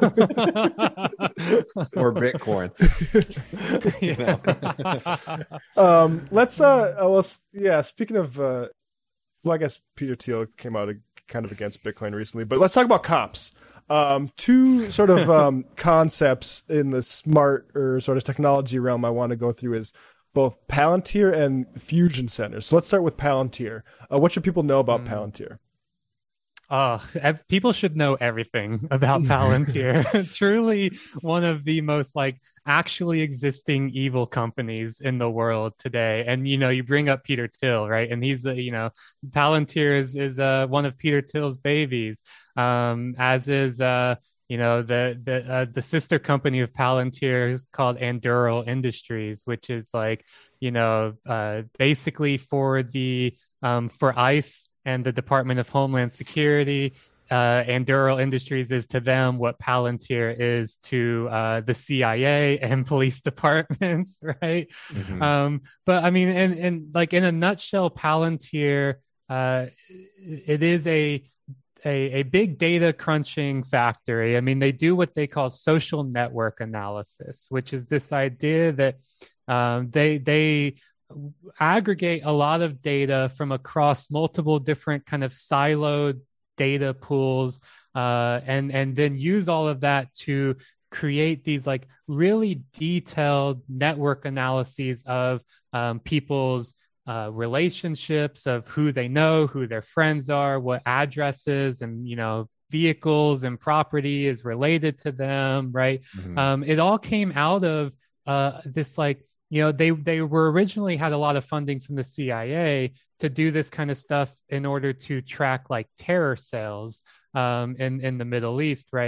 Or Bitcoin. You know. um, let's, uh, let's, yeah, speaking of, uh, well, I guess Peter Thiel came out kind of against Bitcoin recently, but let's talk about cops. Um, two sort of um, concepts in the smart or sort of technology realm I want to go through is both Palantir and Fusion Center. So let's start with Palantir. Uh, what should people know about mm. Palantir? Oh, people should know everything about Palantir. Truly one of the most like actually existing evil companies in the world today. And, you know, you bring up Peter Thiel, right? And he's, uh, you know, Palantir is, is uh, one of Peter Thiel's babies, um, as is, uh, you know, the the uh, the sister company of Palantir is called Anduril Industries, which is like, you know, uh, basically for the um, for ICE and the Department of Homeland Security, uh, Anduril Industries is to them what Palantir is to uh, the C I A and police departments, right? Mm-hmm. Um, but I mean, and and like in a nutshell, Palantir, uh, it is a A, a big data crunching factory. I mean, they do what they call social network analysis, which is this idea that um, they they aggregate a lot of data from across multiple different kind of siloed data pools, uh, and and then use all of that to create these like really detailed network analyses of um, people's Uh, relationships, of who they know, who their friends are, what addresses and, you know, vehicles and property is related to them, right? Mm-hmm. Um, it all came out of uh, this, like, you know, they they were originally had a lot of funding from the C I A to do this kind of stuff in order to track like terror cells um, in, in the Middle East, right?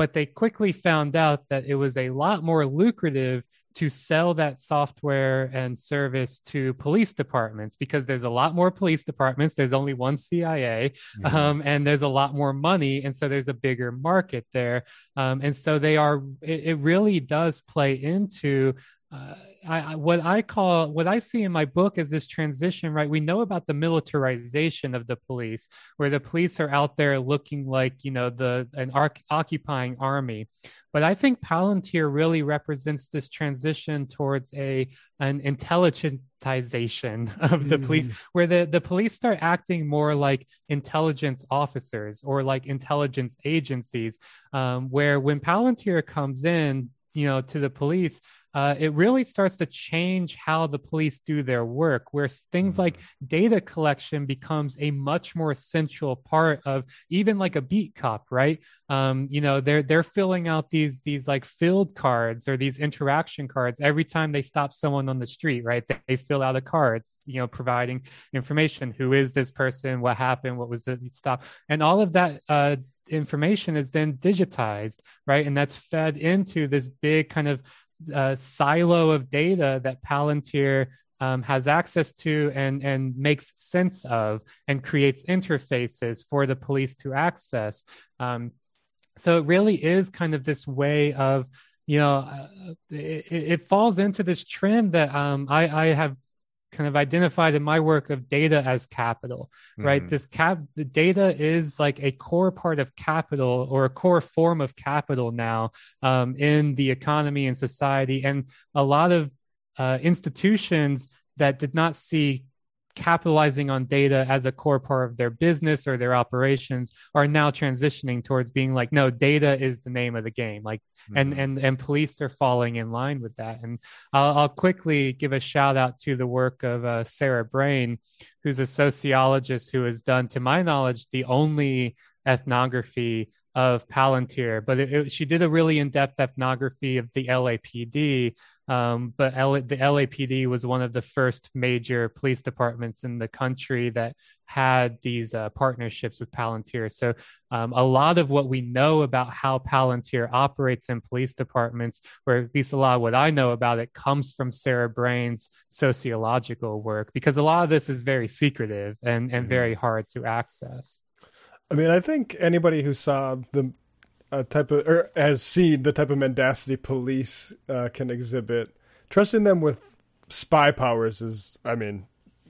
but they quickly found out that it was a lot more lucrative to sell that software and service to police departments, because there's a lot more police departments. There's only one C I A, mm-hmm. um, and there's a lot more money. And so there's a bigger market there. Um, and so they are, it, it really does play into Uh, I, I, what I call, what I see in my book is this transition, right? We know about the militarization of the police, where the police are out there looking like, you know, the an arc, occupying army. But I think Palantir really represents this transition towards a an intelligentization of the mm. police, where the, the police start acting more like intelligence officers or like intelligence agencies, um, where when Palantir comes in, you know, to the police, Uh, it really starts to change how the police do their work, where things like data collection becomes a much more central part of even like a beat cop, right? Um, you know, they're they're filling out these these like field cards or these interaction cards every time they stop someone on the street, right? They, they fill out a card, you know, providing information. Who is this person? What happened? What was the stop? And all of that uh, information is then digitized, right? And that's fed into this big kind of Uh, silo of data that Palantir um, has access to and, and makes sense of and creates interfaces for the police to access. Um, so it really is kind of this way of, you know, uh, it, it falls into this trend that um, I, I have kind of identified in my work of data as capital, right? Mm-hmm. This cap, the data is like a core part of capital, or a core form of capital now um, in the economy and society. And a lot of uh, institutions that did not see capitalizing on data as a core part of their business or their operations are now transitioning towards being like, no, data is the name of the game. Like, mm-hmm. and, and, and police are falling in line with that. And I'll, I'll quickly give a shout out to the work of uh, Sarah Brain, who's a sociologist who has done, to my knowledge, the only ethnography of Palantir, but it, it, she did a really in-depth ethnography of the L A P D. Um, but L- the L A P D was one of the first major police departments in the country that had these uh, partnerships with Palantir. So um, a lot of what we know about how Palantir operates in police departments, or at least a lot of what I know about it, comes from Sarah Brain's sociological work, because a lot of this is very secretive and, and mm-hmm. very hard to access. I mean, I think anybody who saw the uh, type of, or has seen the type of mendacity police uh, can exhibit, trusting them with spy powers is, I mean,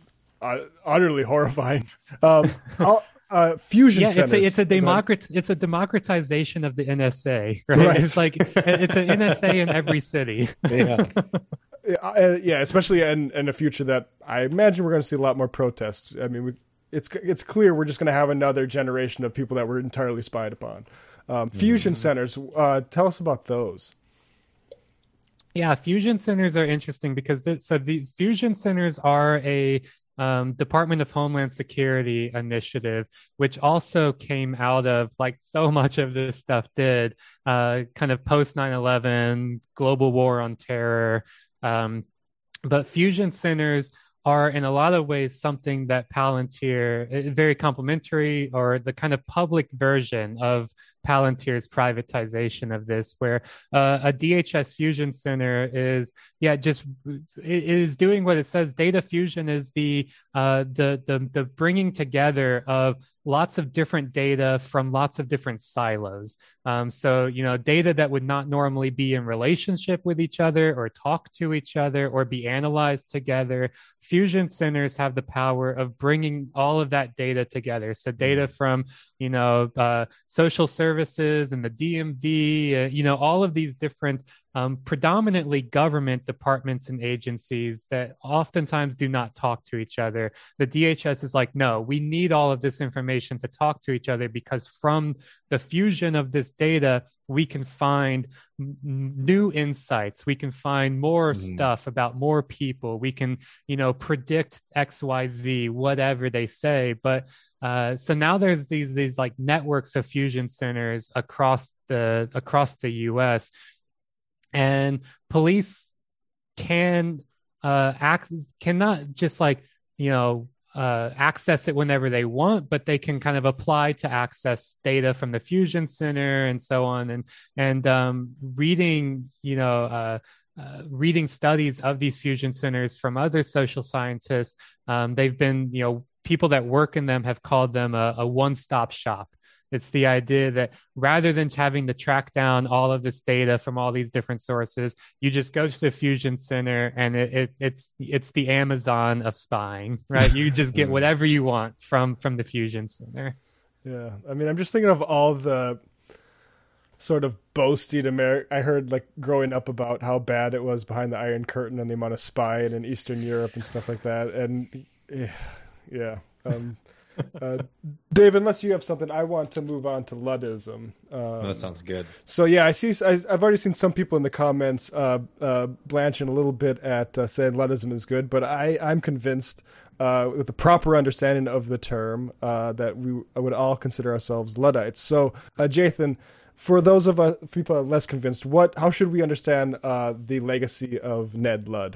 uh, utterly horrifying. Um, uh, fusion yeah, centers. It's a, it's a democrat, it's a democratization of the N S A, right? right. It's like it's an N S A in every city. Yeah. Uh, yeah, especially in, in a future that I imagine we're going to see a lot more protests. I mean, we. It's it's clear we're just going to have another generation of people that were entirely spied upon. Um, fusion mm-hmm. centers, uh, tell us about those. Yeah, fusion centers are interesting because the, so the fusion centers are a um, Department of Homeland Security initiative, which also came out of, like so much of this stuff did, uh, kind of post nine eleven, global war on terror. Um, but fusion centers are in a lot of ways something that Palantir, very complementary, or the kind of public version of Palantir's privatization of this, where uh, a D H S fusion center is, yeah, just it is doing what it says. Data fusion is the uh, the the the bringing together of lots of different data from lots of different silos. Um, so, you know, data that would not normally be in relationship with each other or talk to each other or be analyzed together. Fusion centers have the power of bringing all of that data together. So data from, you know, uh, social services and the D M V, uh, you know, all of these different Um, predominantly government departments and agencies that oftentimes do not talk to each other. The D H S is like, no, we need all of this information to talk to each other, because from the fusion of this data, we can find m- new insights. We can find more mm. stuff about more people. We can, you know, predict X, Y, Z, whatever they say. But uh, so now there's these these like networks of fusion centers across the across the U S, and police can uh, act cannot just like, you know, uh, access it whenever they want, but they can kind of apply to access data from the Fusion Center and so on. And and um, reading, you know, uh, uh, reading studies of these fusion centers from other social scientists, um, they've been, you know, people that work in them have called them a, a one-stop shop. It's the idea that rather than having to track down all of this data from all these different sources, you just go to the Fusion Center and it, it, it's it's the Amazon of spying, right? You just get whatever you want from from the Fusion Center. Yeah, I mean, I'm just thinking of all the sort of boasting America. I heard like growing up about how bad it was behind the Iron Curtain and the amount of spying in Eastern Europe and stuff like that. And yeah, yeah. Um, uh, Dave, unless you have something, I want to move on to Luddism. Um, that sounds good. So yeah, I see. I, I've already seen some people in the comments uh, uh, blanching a little bit at uh, saying Luddism is good, but I, I'm convinced uh, with the proper understanding of the term uh, that we would all consider ourselves Luddites. So, uh, Jathan, for those of us people who are less convinced, what how should we understand uh, the legacy of Ned Ludd?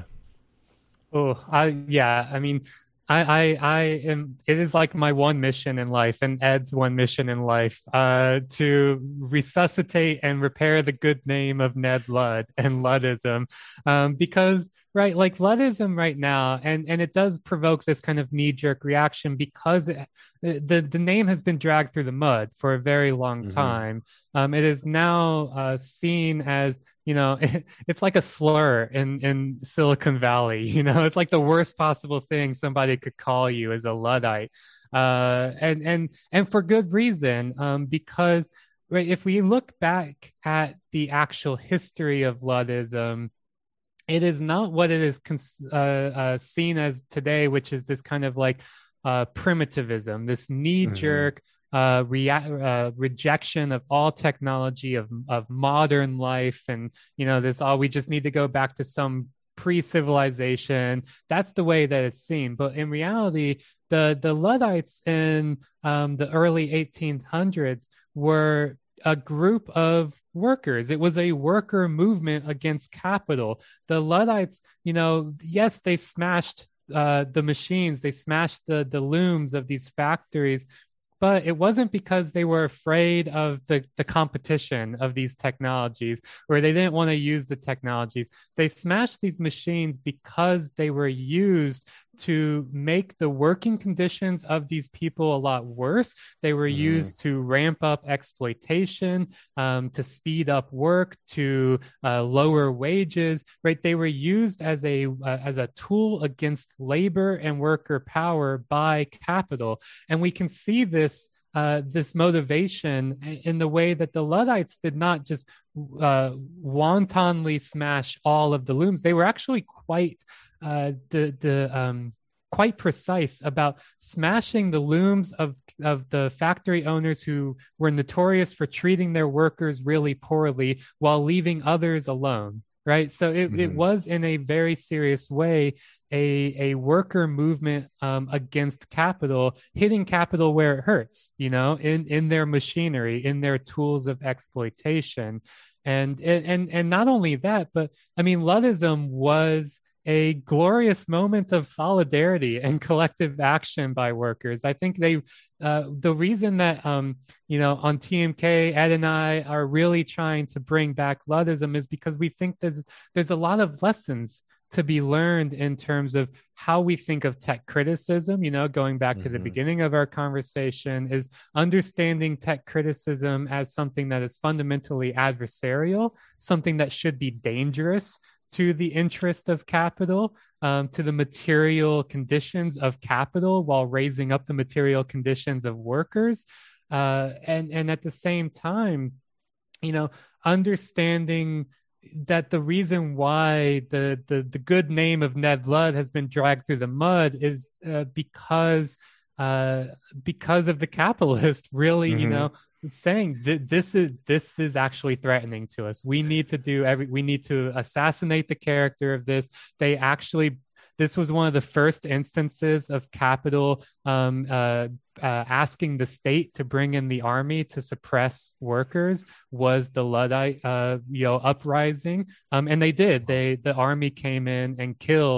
Oh, I yeah, I mean. I, I, I am, it is like my one mission in life and Ed's one mission in life, uh, to resuscitate and repair the good name of Ned Ludd and Luddism. Um, because, right, like Luddism right now, and, and it does provoke this kind of knee jerk reaction because it, the, the name has been dragged through the mud for a very long mm-hmm. time. Um, it is now, uh, seen as, you know, it, it's like a slur in, in Silicon Valley, you know, it's like the worst possible thing somebody could call you as a Luddite. Uh, and, and, and for good reason, um, because right, if we look back at the actual history of Luddism, it is not what it is cons- uh, uh, seen as today, which is this kind of like uh, primitivism, this knee-jerk mm-hmm. uh, rea- uh, rejection of all technology, of of modern life, and you know, this all we just need to go back to some pre-civilization. That's the way that it's seen. But in reality, the the Luddites in um, the early eighteen hundreds were a group of workers. It was a worker movement against capital. The Luddites, you know, yes, they smashed uh, the machines, they smashed the, the looms of these factories, but it wasn't because they were afraid of the, the competition of these technologies, or they didn't want to use the technologies. They smashed these machines because they were used to make the working conditions of these people a lot worse. They were mm. used to ramp up exploitation, um, to speed up work, to uh, lower wages, right? They were used as a uh, as a tool against labor and worker power by capital. And we can see this Uh, this motivation in the way that the Luddites did not just uh, wantonly smash all of the looms. They were actually quite uh, the the um, quite precise about smashing the looms of of the factory owners who were notorious for treating their workers really poorly while leaving others alone. Right. So it, mm-hmm. it was in a very serious way a, a worker movement um, against capital, hitting capital where it hurts, you know, in, in their machinery, in their tools of exploitation. And, and, and not only that, but I mean, Luddism was a glorious moment of solidarity and collective action by workers. I think they, uh, the reason that, um, you know, on T M K, Ed and I are really trying to bring back Luddism is because we think there's, there's a lot of lessons to be learned in terms of how we think of tech criticism, you know, going back mm-hmm. to the beginning of our conversation, is understanding tech criticism as something that is fundamentally adversarial, something that should be dangerous to the interest of capital, um, to the material conditions of capital while raising up the material conditions of workers. Uh, and, and at the same time, you know, understanding that the reason why the, the, the good name of Ned Ludd has been dragged through the mud is uh, because uh, because of the capitalist really, mm-hmm. you know, saying that this is this is actually threatening to us. We need to do every we need to assassinate the character of this. They actually this was one of the first instances of capital um, uh, uh, asking the state to bring in the army to suppress workers. Was the Luddite uh, you know uprising, um, and they did. They the army came in and killed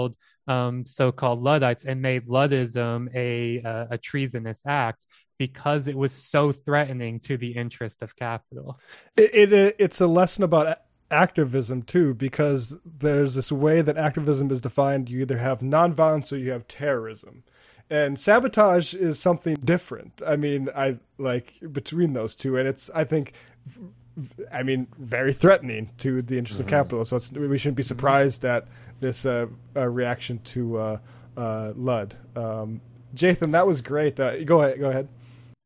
um, so-called Luddites and made Luddism a, a, a treasonous act because it was so threatening to the interest of capital. It, it It's a lesson about activism too, because there's this way that activism is defined. You either have nonviolence or you have terrorism. And sabotage is something different. I mean, I like between those two, and it's, I think, I mean, very threatening to the interests mm-hmm. of capital. So it's, we shouldn't be surprised at this uh, uh, reaction to uh, uh, Ludd. Um, Jathan, that was great. Uh, go ahead. Go ahead.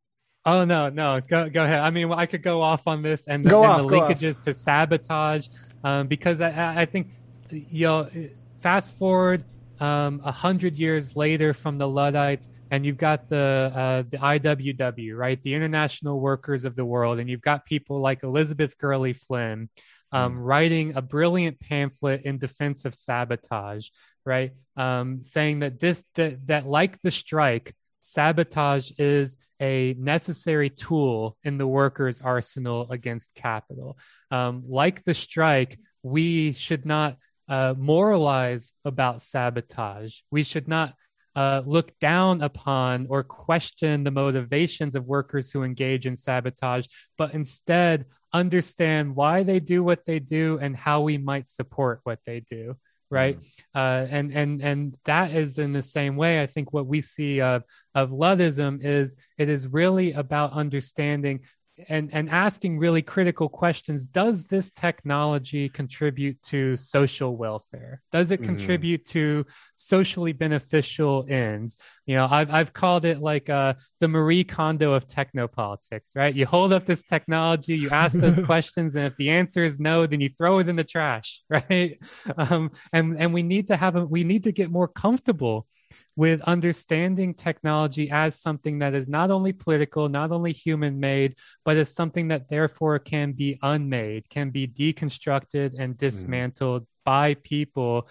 Oh no, no, go go ahead. I mean, I could go off on this and the, go and off, the go linkages off. to sabotage, um, because I, I think, you know, fast forward um, a hundred years later from the Luddites, and you've got the uh, the I W W, right, the International Workers of the World, and you've got people like Elizabeth Gurley Flynn um, mm. writing a brilliant pamphlet in defense of sabotage, right, um, saying that this that, that like the strike, sabotage is a necessary tool in the workers' arsenal against capital. Um, like the strike, we should not uh, moralize about sabotage. We should not uh, look down upon or question the motivations of workers who engage in sabotage, but instead understand why they do what they do and how we might support what they do. Right. Mm-hmm. Uh, and, and, and that is in the same way. I think what we see of, of Luddism is it is really about understanding and, and asking really critical questions. Does this technology contribute to social welfare? Does it mm-hmm. contribute to socially beneficial ends? You know, I've, I've called it like uh, the Marie Kondo of technopolitics, right? You hold up this technology, you ask those questions, and if the answer is no, then you throw it in the trash, right? Um, and, and we need to have a, we need to get more comfortable with understanding technology as something that is not only political, not only human-made, but as something that therefore can be unmade, can be deconstructed and dismantled mm. by people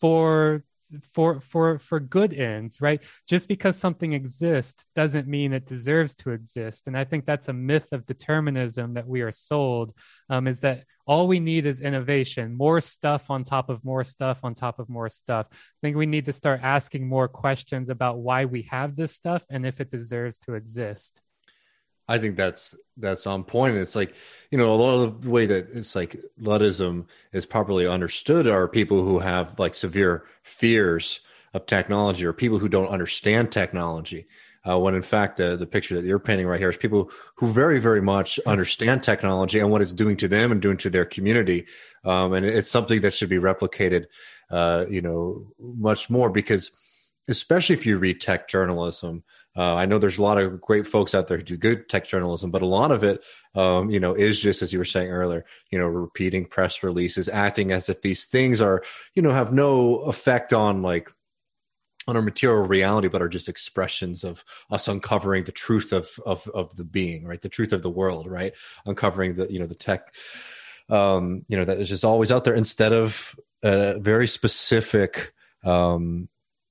for for for for good ends, right? Just because something exists doesn't mean it deserves to exist. And I think that's a myth of determinism that we are sold, um, is that all we need is innovation, more stuff on top of more stuff on top of more stuff. I think we need to start asking more questions about why we have this stuff and if it deserves to exist. I think that's that's on point. It's like, you know, a lot of the way that it's like Luddism is properly understood are people who have like severe fears of technology or people who don't understand technology. Uh, when in fact, the, the picture that you're painting right here is people who very, very much understand technology and what it's doing to them and doing to their community. Um, and it's something that should be replicated, uh, you know, much more, because especially if you read tech journalism, Uh, I know there's a lot of great folks out there who do good tech journalism, but a lot of it, um, you know, is just, as you were saying earlier, you know, repeating press releases, acting as if these things are, you know, have no effect on like, on our material reality, but are just expressions of us uncovering the truth of, of, of the being, right? The truth of the world, right? Uncovering the, you know, the tech, um, you know, that is just always out there instead of a very specific, um,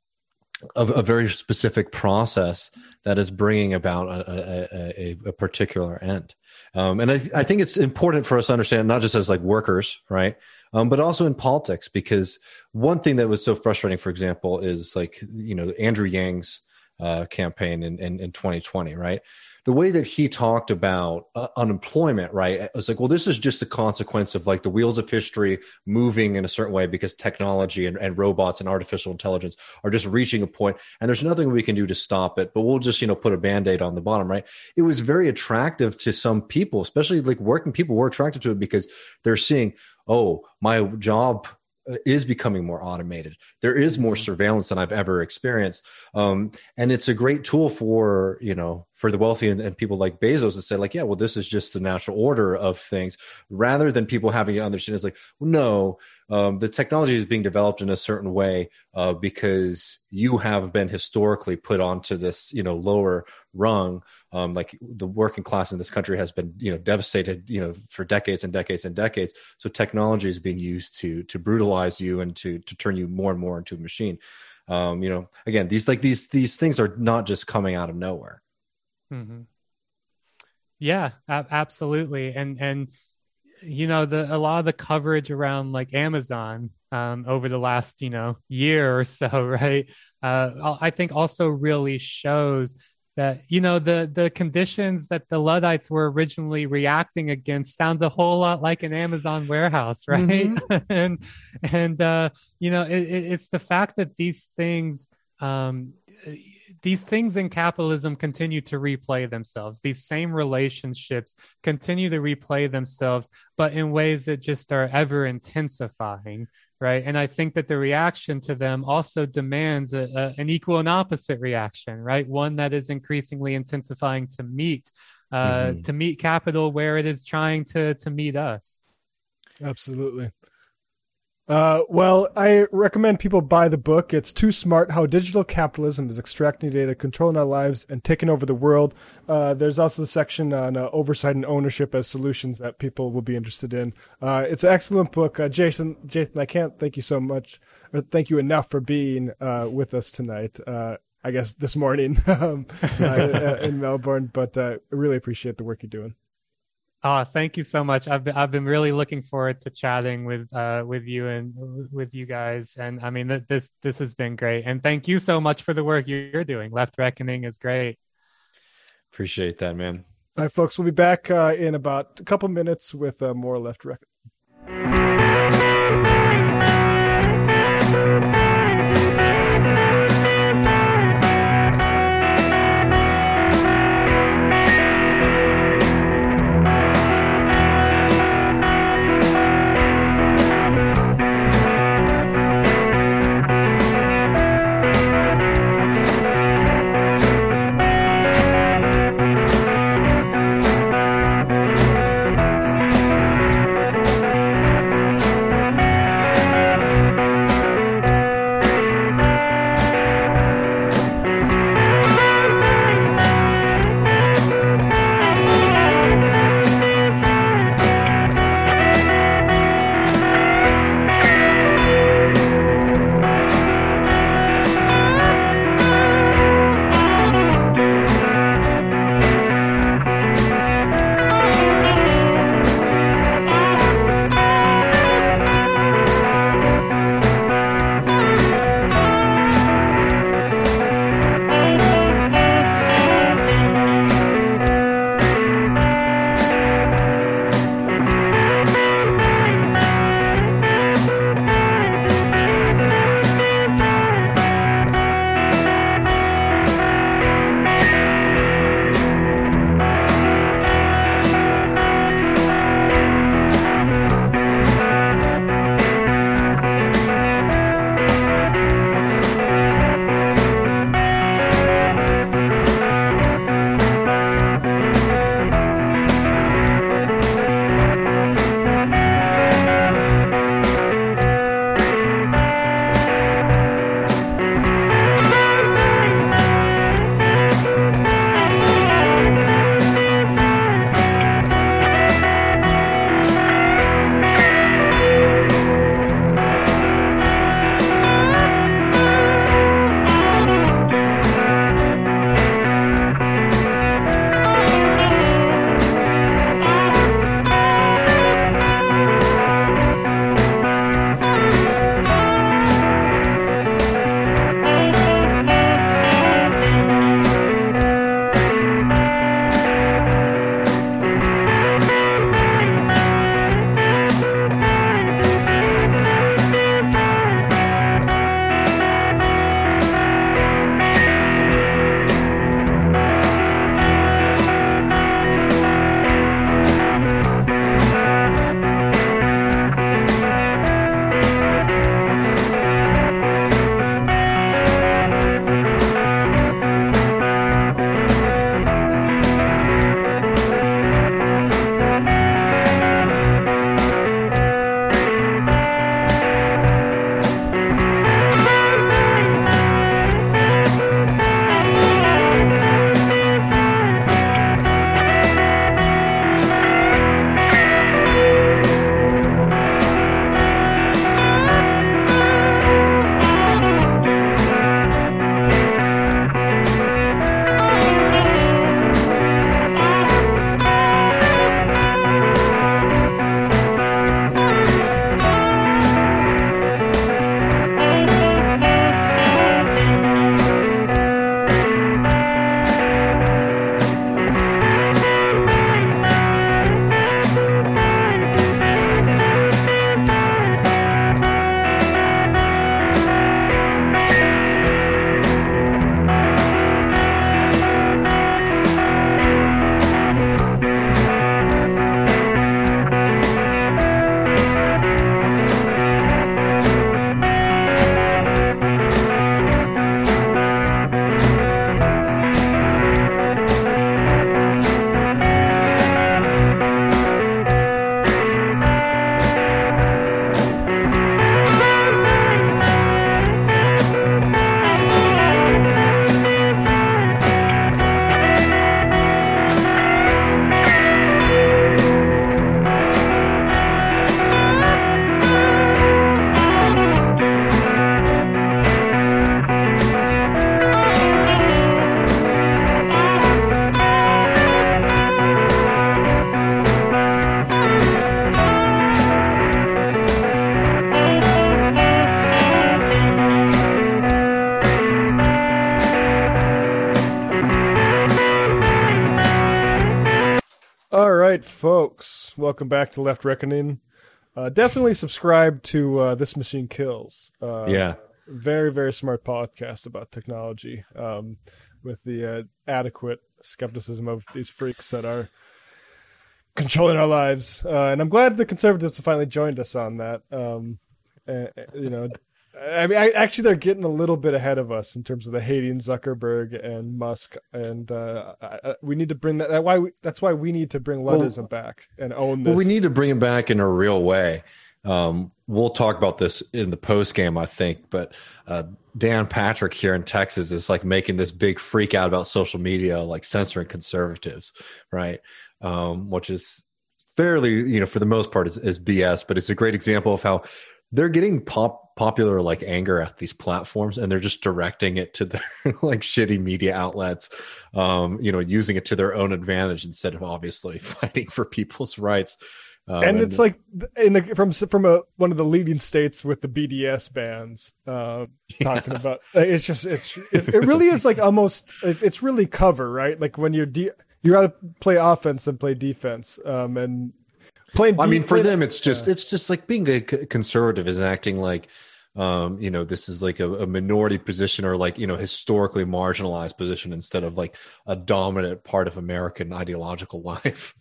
of a very specific process that is bringing about a, a, a, a particular end. Um, and I, I think it's important for us to understand, not just as like workers, right? Um, but also in politics, because one thing that was so frustrating, for example, is like, you know, Andrew Yang's uh, campaign in, in, in twenty twenty, right? The way that he talked about uh, unemployment, right? It was like, well, this is just a consequence of like the wheels of history moving in a certain way because technology and, and robots and artificial intelligence are just reaching a point and there's nothing we can do to stop it, but we'll just, you know, put a Band-Aid on the bottom, right? It was very attractive to some people, especially like working people were attracted to it because they're seeing, oh, my job is becoming more automated. There is more surveillance than I've ever experienced. Um, and it's a great tool for, you know, for the wealthy and, and people like Bezos to say like, yeah, well, this is just the natural order of things, rather than people having to understand it's like, well, no, um, the technology is being developed in a certain way uh, because you have been historically put onto this, you know, lower rung. Um, like the working class in this country has been, you know, devastated, you know, for decades and decades and decades. So technology is being used to to brutalize you and to to turn you more and more into a machine. Um, you know, again, these like these these things are not just coming out of nowhere. Mm-hmm. Yeah, ab- absolutely. And and you know, the a lot of the coverage around like Amazon um, over the last, you know, year or so, right? Uh, I think also really shows that, you know, the the conditions that the Luddites were originally reacting against sounds a whole lot like an Amazon warehouse, right? Mm-hmm. and and uh, you know, it, it, it's the fact that these things. Um, These things in capitalism continue to replay themselves. These same relationships continue to replay themselves, but in ways that just are ever intensifying, right? And I think that the reaction to them also demands a, a, an equal and opposite reaction, right? One that is increasingly intensifying to meet, uh, mm-hmm. to meet capital where it is trying to to meet us. Absolutely. Uh, well, I recommend people buy the book. It's Too Smart: How Digital Capitalism is Extracting Data, Controlling Our Lives, and Taking Over the World. Uh, there's also the section on uh, oversight and ownership as solutions that people will be interested in. Uh, it's an excellent book. Uh, Jason, Jason, I can't thank you so much, or thank you enough for being uh, with us tonight. Uh, I guess this morning um, uh, in Melbourne, but uh, I really appreciate the work you're doing. Oh, thank you so much. I've been, I've been really looking forward to chatting with uh, with you and with you guys. And I mean, this this has been great. And thank you so much for the work you're doing. Left Reckoning is great. Appreciate that, man. All right, folks, we'll be back uh, in about a couple minutes with uh, more Left Reckoning. All right, folks. Welcome back to Left Reckoning. Uh, definitely subscribe to uh, This Machine Kills. Uh, yeah. Very, very smart podcast about technology um, with the uh, adequate skepticism of these freaks that are controlling our lives. Uh, and I'm glad the conservatives have finally joined us on that. Um, uh, you know, I mean, I, actually, they're getting a little bit ahead of us in terms of the hating Zuckerberg and Musk, and uh, I, we need to bring that. that why we, that's why we need to bring Luddism well, back and own this. Well, we need to bring it back in a real way. Um, we'll talk about this in the post game, I think. But uh, Dan Patrick here in Texas is like making this big freak out about social media, like censoring conservatives, right? Um, which is fairly, you know, for the most part, is, is B S. But it's a great example of how they're getting pop popular like anger at these platforms, and they're just directing it to their like shitty media outlets, um, you know, using it to their own advantage instead of obviously fighting for people's rights. Um, and it's and, like in the, from from a, one of the leading states with the B D S bans, uh, talking yeah. about it's just it's it, it really is like almost it, it's really cover, right? Like when you're de- you rather play offense than play defense, um, and playing. Well, I mean, for playing, them, it's just yeah. it's just like being a conservative is acting like, um, you know, this is like a, a minority position or like, you know, historically marginalized position instead of like a dominant part of American ideological life.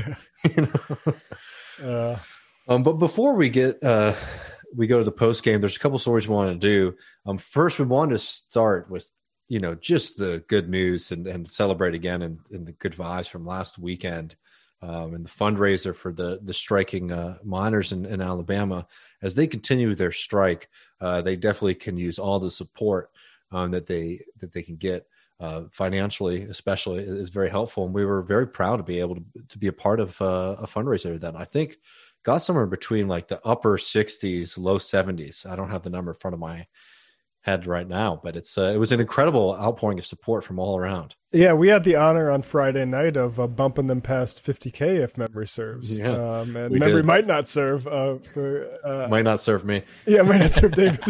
you know? Uh, um, but before we get uh, we go to the post game, there's a couple stories we want to do. Um, first, we wanted to start with, you know, just the good news and, and celebrate again and, and the good vibes from last weekend. Um, and the fundraiser for the the striking uh, miners in, in Alabama, as they continue their strike, uh, they definitely can use all the support um, that they that they can get uh, financially, especially is very helpful. And we were very proud to be able to to be a part of uh, a fundraiser that I think got somewhere between like the upper sixties, low seventies. I don't have the number in front of my head right now, but it's uh, it was an incredible outpouring of support from all around. Yeah, we had the honor on Friday night of uh, bumping them past fifty K, if memory serves. Yeah, um, and memory did. might not serve. Uh, for, uh, might not serve me. Yeah, might not serve David.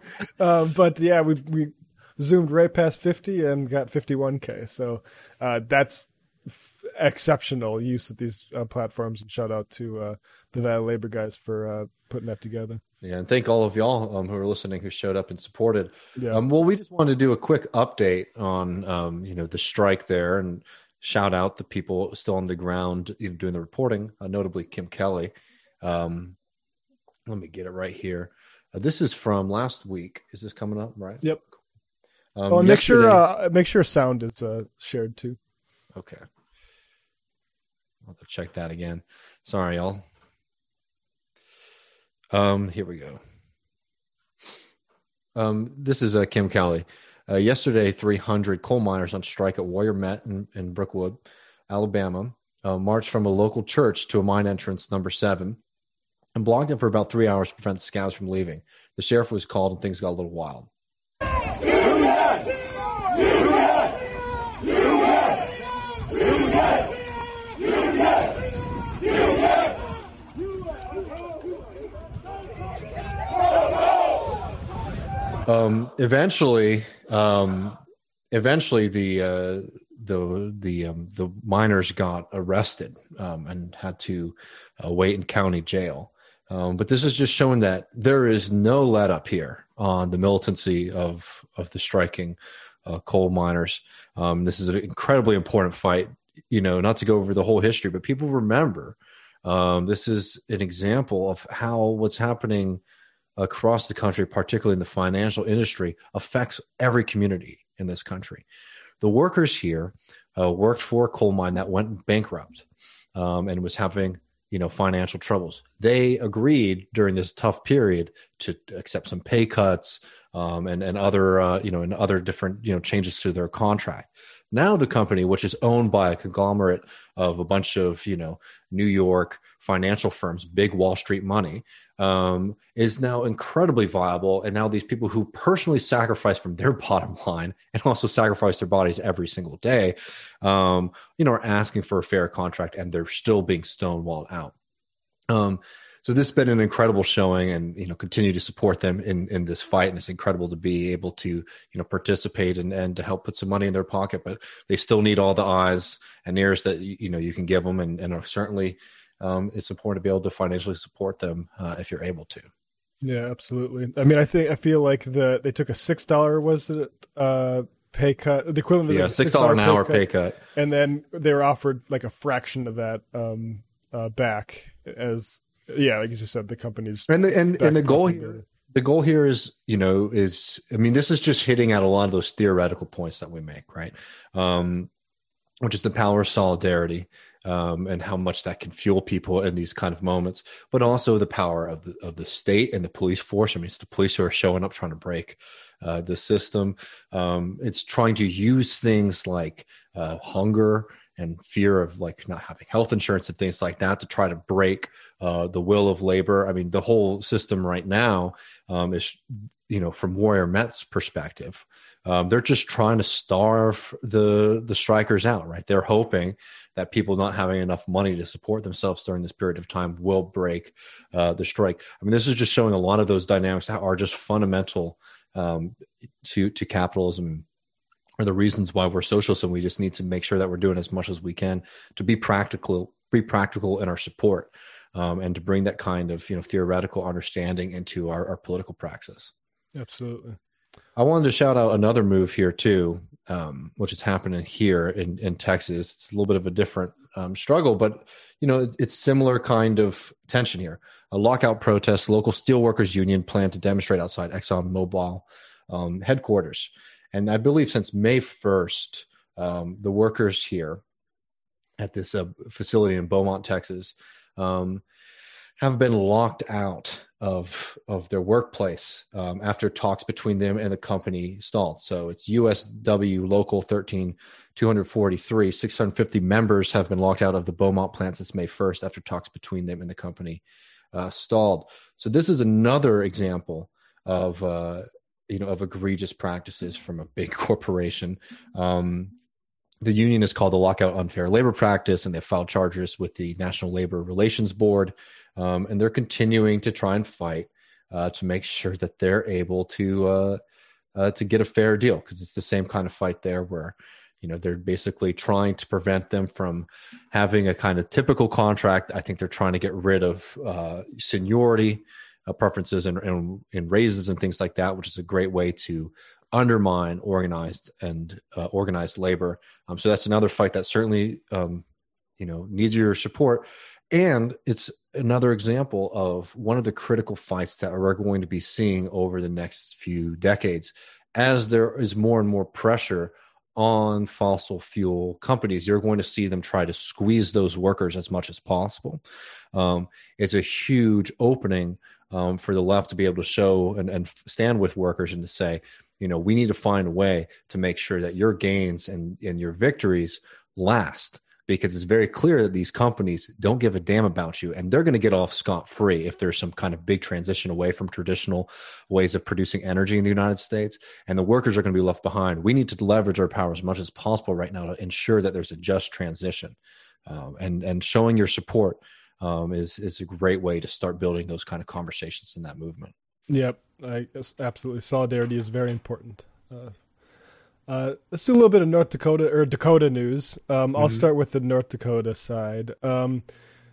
um, but yeah, we we zoomed right past fifty and got fifty-one K. So uh, that's f- exceptional use of these uh, platforms. And shout out to uh, the Valley Labor guys for uh, putting that together. Yeah, and thank all of y'all um, who are listening who showed up and supported. Yeah. Um, well, we just wanted to do a quick update on um, you know the strike there, and shout out the people still on the ground, you know, doing the reporting, uh, notably Kim Kelly. Um, let me get it right here. Uh, this is from last week. Is this coming up right? Yep. Um, oh, and make sure uh, make sure sound is uh, shared too. Okay. I'll have to check that again. Sorry, y'all. Um, here we go. Um, this is uh, Kim Kelly. Uh, yesterday, three hundred coal miners on strike at Warrior Met in, in Brookwood, Alabama, uh, marched from a local church to a mine entrance number seven and blocked it for about three hours to prevent the scabs from leaving. The sheriff was called and things got a little wild. Um, eventually, um, eventually the, uh, the, the, um, the miners got arrested, um, and had to uh, wait in county jail. Um, but this is just showing that there is no let up here on the militancy of, of the striking, uh, coal miners. Um, this is an incredibly important fight, you know, not to go over the whole history, but people remember, um, this is an example of how what's happening across the country, particularly in the financial industry, affects every community in this country. The workers here uh, worked for a coal mine that went bankrupt um, and was having, you know, financial troubles. They agreed during this tough period to accept some pay cuts um, and and other uh, you know and other different you know changes to their contract. Now the company, which is owned by a conglomerate of a bunch of you know New York financial firms, big Wall Street money, um, is now incredibly viable. And now these people who personally sacrifice from their bottom line and also sacrifice their bodies every single day, um, you know, are asking for a fair contract, and they're still being stonewalled out. Um, so this has been an incredible showing, and you know, continue to support them in in this fight. And it's incredible to be able to you know participate and and to help put some money in their pocket. But they still need all the eyes and ears that you know you can give them, and and certainly um, it's important to be able to financially support them uh, if you're able to. Yeah, absolutely. I mean, I think I feel like the they took a six dollar was it uh, pay cut, the equivalent of yeah like six dollar an hour pay cut, pay cut, and then they were offered like a fraction of that um, uh, back as yeah, like you just said, the company's and the and, and the goal here. The goal here is, you know, is, I mean, this is just hitting at a lot of those theoretical points that we make, right? Um, which is the power of solidarity um, and how much that can fuel people in these kind of moments, but also the power of the, of the state and the police force. I mean, it's the police who are showing up trying to break uh, the system. Um, it's trying to use things like uh, hunger and fear of like not having health insurance and things like that to try to break uh, the will of labor. I mean, the whole system right now um, is, you know, from Warrior Met's perspective, um, they're just trying to starve the the strikers out, right? They're hoping that people not having enough money to support themselves during this period of time will break uh, the strike. I mean, this is just showing a lot of those dynamics that are just fundamental um, to to capitalism, are the reasons why we're socialists, and we just need to make sure that we're doing as much as we can to be practical, be practical in our support, um, and to bring that kind of you know theoretical understanding into our, our political praxis. Absolutely. I wanted to shout out another move here too, um, which is happening here in, in Texas. It's a little bit of a different um, struggle, but you know it's, it's similar kind of tension here. A lockout protest, local steelworkers union plan to demonstrate outside ExxonMobil um, headquarters. And I believe since May first, um, the workers here at this uh, facility in Beaumont, Texas, um, have been locked out of of their workplace um, after talks between them and the company stalled. So it's U S W Local thirteen two forty-three. six hundred fifty members have been locked out of the Beaumont plant since May first after talks between them and the company uh, stalled. So this is another example of uh, you know, of egregious practices from a big corporation. Um, the union is called the Lockout Unfair Labor Practice, and they filed charges with the National Labor Relations Board. Um, and they're continuing to try and fight uh, to make sure that they're able to uh, uh, to get a fair deal, because it's the same kind of fight there where, you know, they're basically trying to prevent them from having a kind of typical contract. I think they're trying to get rid of uh, seniority uh, preferences and, and, and raises and things like that, which is a great way to undermine organized and uh, organized labor. Um, so that's another fight that certainly, um, you know, needs your support. And it's another example of one of the critical fights that we're going to be seeing over the next few decades, as there is more and more pressure on fossil fuel companies. You're going to see them try to squeeze those workers as much as possible. Um, it's a huge opening um, for the left to be able to show and, and stand with workers and to say, you know, we need to find a way to make sure that your gains and, and your victories last, because it's very clear that these companies don't give a damn about you, and they're going to get off scot-free if there's some kind of big transition away from traditional ways of producing energy in the United States, and the workers are going to be left behind. We need to leverage our power as much as possible right now to ensure that there's a just transition, um, and and showing your support um, is is a great way to start building those kind of conversations in that movement. Yep, I, absolutely. Solidarity is very important. Uh, Uh, let's do a little bit of North Dakota or Dakota news. Um, I'll mm-hmm. start with the North Dakota side. Um,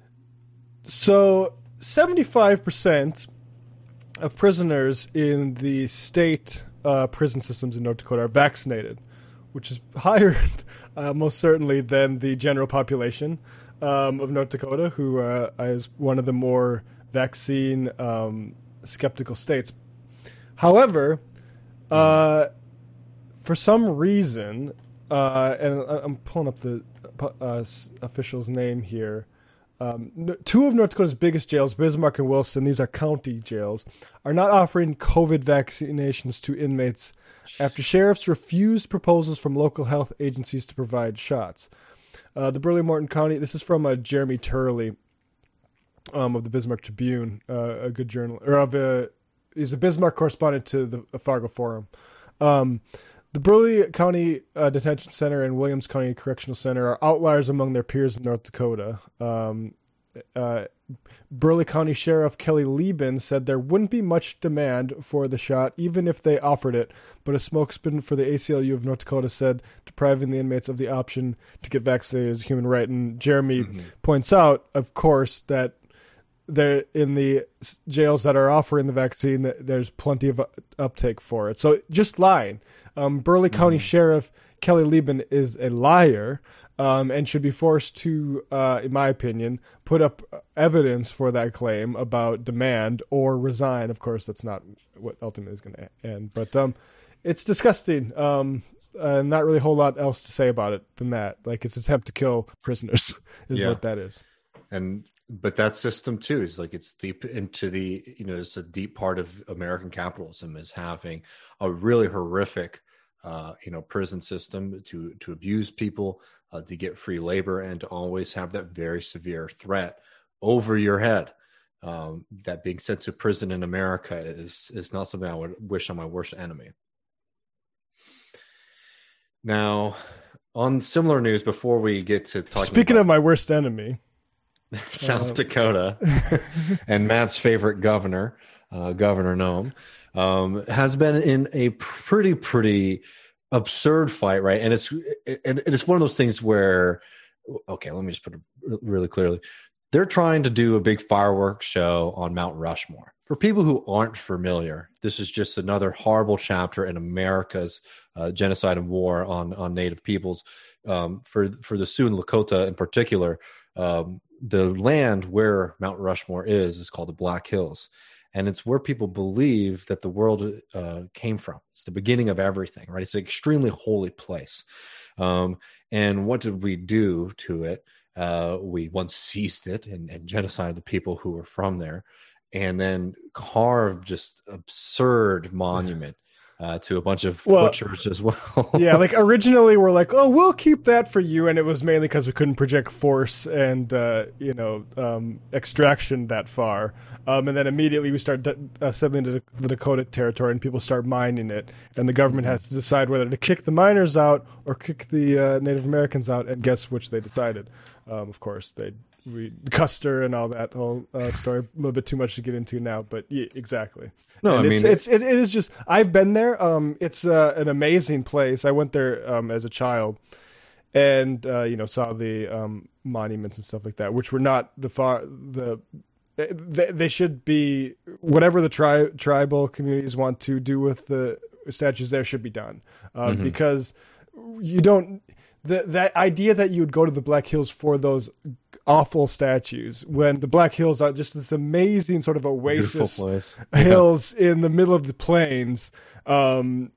so seventy-five percent of prisoners in the state uh, prison systems in North Dakota are vaccinated, which is higher uh, most certainly than the general population um, of North Dakota, who uh, is one of the more vaccine um, skeptical states. However, uh, for some reason, uh, and I'm pulling up the uh, official's name here, um, two of North Dakota's biggest jails, Bismarck and Wilson, these are county jails, are not offering COVID vaccinations to inmates after sheriffs refused proposals from local health agencies to provide shots. Uh, the Burley-Morton County, this is from uh, Jeremy Turley um, of the Bismarck Tribune, uh, a good journal, or of a, he's a Bismarck correspondent to the Fargo Forum. Um, The Burley County uh, Detention Center and Williams County Correctional Center are outliers among their peers in North Dakota. Um, uh, Burleigh County Sheriff Kelly Lieben said there wouldn't be much demand for the shot, even if they offered it. But a spokesman for the A C L U of North Dakota said depriving the inmates of the option to get vaccinated is a human right. And Jeremy mm-hmm. points out, of course, that there in the jails that are offering the vaccine, there's plenty of uptake for it. So just lying. Um, Burleigh mm-hmm. County Sheriff Kelly Lieben is a liar. Um, and should be forced to, uh, in my opinion, put up evidence for that claim about demand or resign. Of course, that's not what ultimately is going to end. But um, it's disgusting. Um, uh, not really a whole lot else to say about it than that. Like, it's an attempt to kill prisoners is yeah. what that is. And but that system too is like it's deep into the you know it's a deep part of American capitalism is having a really horrific. Uh, you know, prison system to to abuse people, uh, to get free labor, and to always have that very severe threat over your head. Um, that being sent to prison in America is is not something I would wish on my worst enemy. Now, on similar news, before we get to talking speaking about of my worst enemy, South uh, Dakota and Matt's favorite governor, uh, Governor Noem. Um, has been in a pretty, pretty absurd fight, right? And it's and it's one of those things where, okay, let me just put it really clearly. They're trying to do a big fireworks show on Mount Rushmore. For people who aren't familiar, this is just another horrible chapter in America's uh, genocide and war on on Native peoples. Um, for for the Sioux and Lakota in particular, um, the land where Mount Rushmore is is called the Black Hills. And it's where people believe that the world uh, came from. It's the beginning of everything, right? It's an extremely holy place. Um, and what did we do to it? Uh, we once seized it and, and genocided the people who were from there, and then carved just absurd monument uh, to a bunch of well, butchers as well. Yeah, like originally we're like, oh, we'll keep that for you. And it was mainly because we couldn't project force and, uh, you know, um, extraction that far. Um, and then immediately we start de- uh, settling into the Dakota territory and people start mining it. And the government has to decide whether to kick the miners out or kick the uh, Native Americans out. And guess which they decided. Um, of course, they we Custer and all that whole uh, story. A little bit too much to get into now, but yeah, exactly. No, and I it's, mean it's it, it is just. I've been there. Um, it's uh, an amazing place. I went there um, as a child, and uh, you know saw the um, monuments and stuff like that, which were not the far the. They, they should be whatever the tri- tribal communities want to do with the statues there should be done um, mm-hmm. because you don't. The that idea that you would go to the Black Hills for those awful statues when the Black Hills are just this amazing sort of oasis hills yeah. in the middle of the plains um,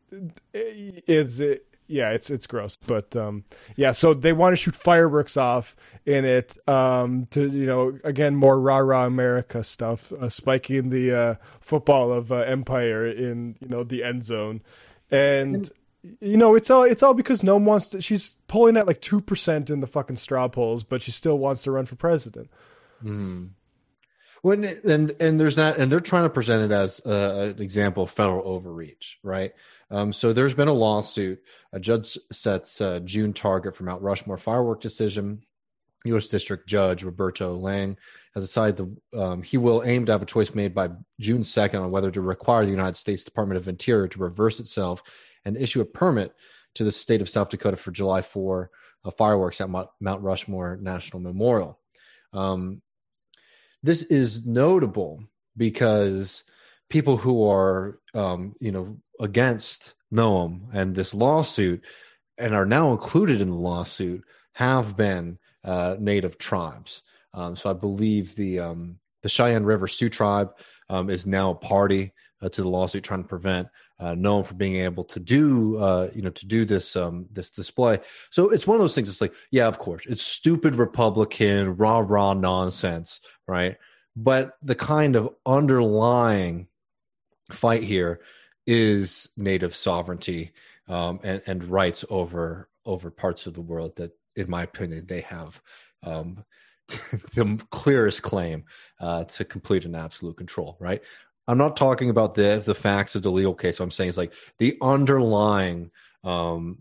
is it, yeah it's it's gross but um, yeah so they want to shoot fireworks off in it um, to you know again more rah rah America stuff uh, spiking the uh, football of uh, Empire in you know the end zone and. and You know, it's all it's all because Noem wants to. She's polling at like two percent in the fucking straw polls, but she still wants to run for president. Mm. When and and there's that, and they're trying to present it as uh, an example of federal overreach, right? Um, so there's been a lawsuit. A judge sets a June target for Mount Rushmore firework decision. U S District Judge Roberto Lang has decided that um, he will aim to have a choice made by June second on whether to require the United States Department of Interior to reverse itself and issue a permit to the state of South Dakota for July fourth uh, fireworks at Mount Rushmore National Memorial. Um, this is notable because people who are, um, you know, against Noem and this lawsuit and are now included in the lawsuit have been uh, Native tribes. Um, so I believe the um, the Cheyenne River Sioux tribe um, is now a party uh, to the lawsuit, trying to prevent uh, Noem from being able to do, uh, you know, to do this um, this display. So it's one of those things. It's like, yeah, of course, it's stupid Republican rah rah nonsense, right? But the kind of underlying fight here is Native sovereignty um, and, and rights over over parts of the world that, in my opinion, they have um, the clearest claim uh, to complete and absolute control, right? I'm not talking about the the facts of the legal case. What I'm saying is like the underlying um,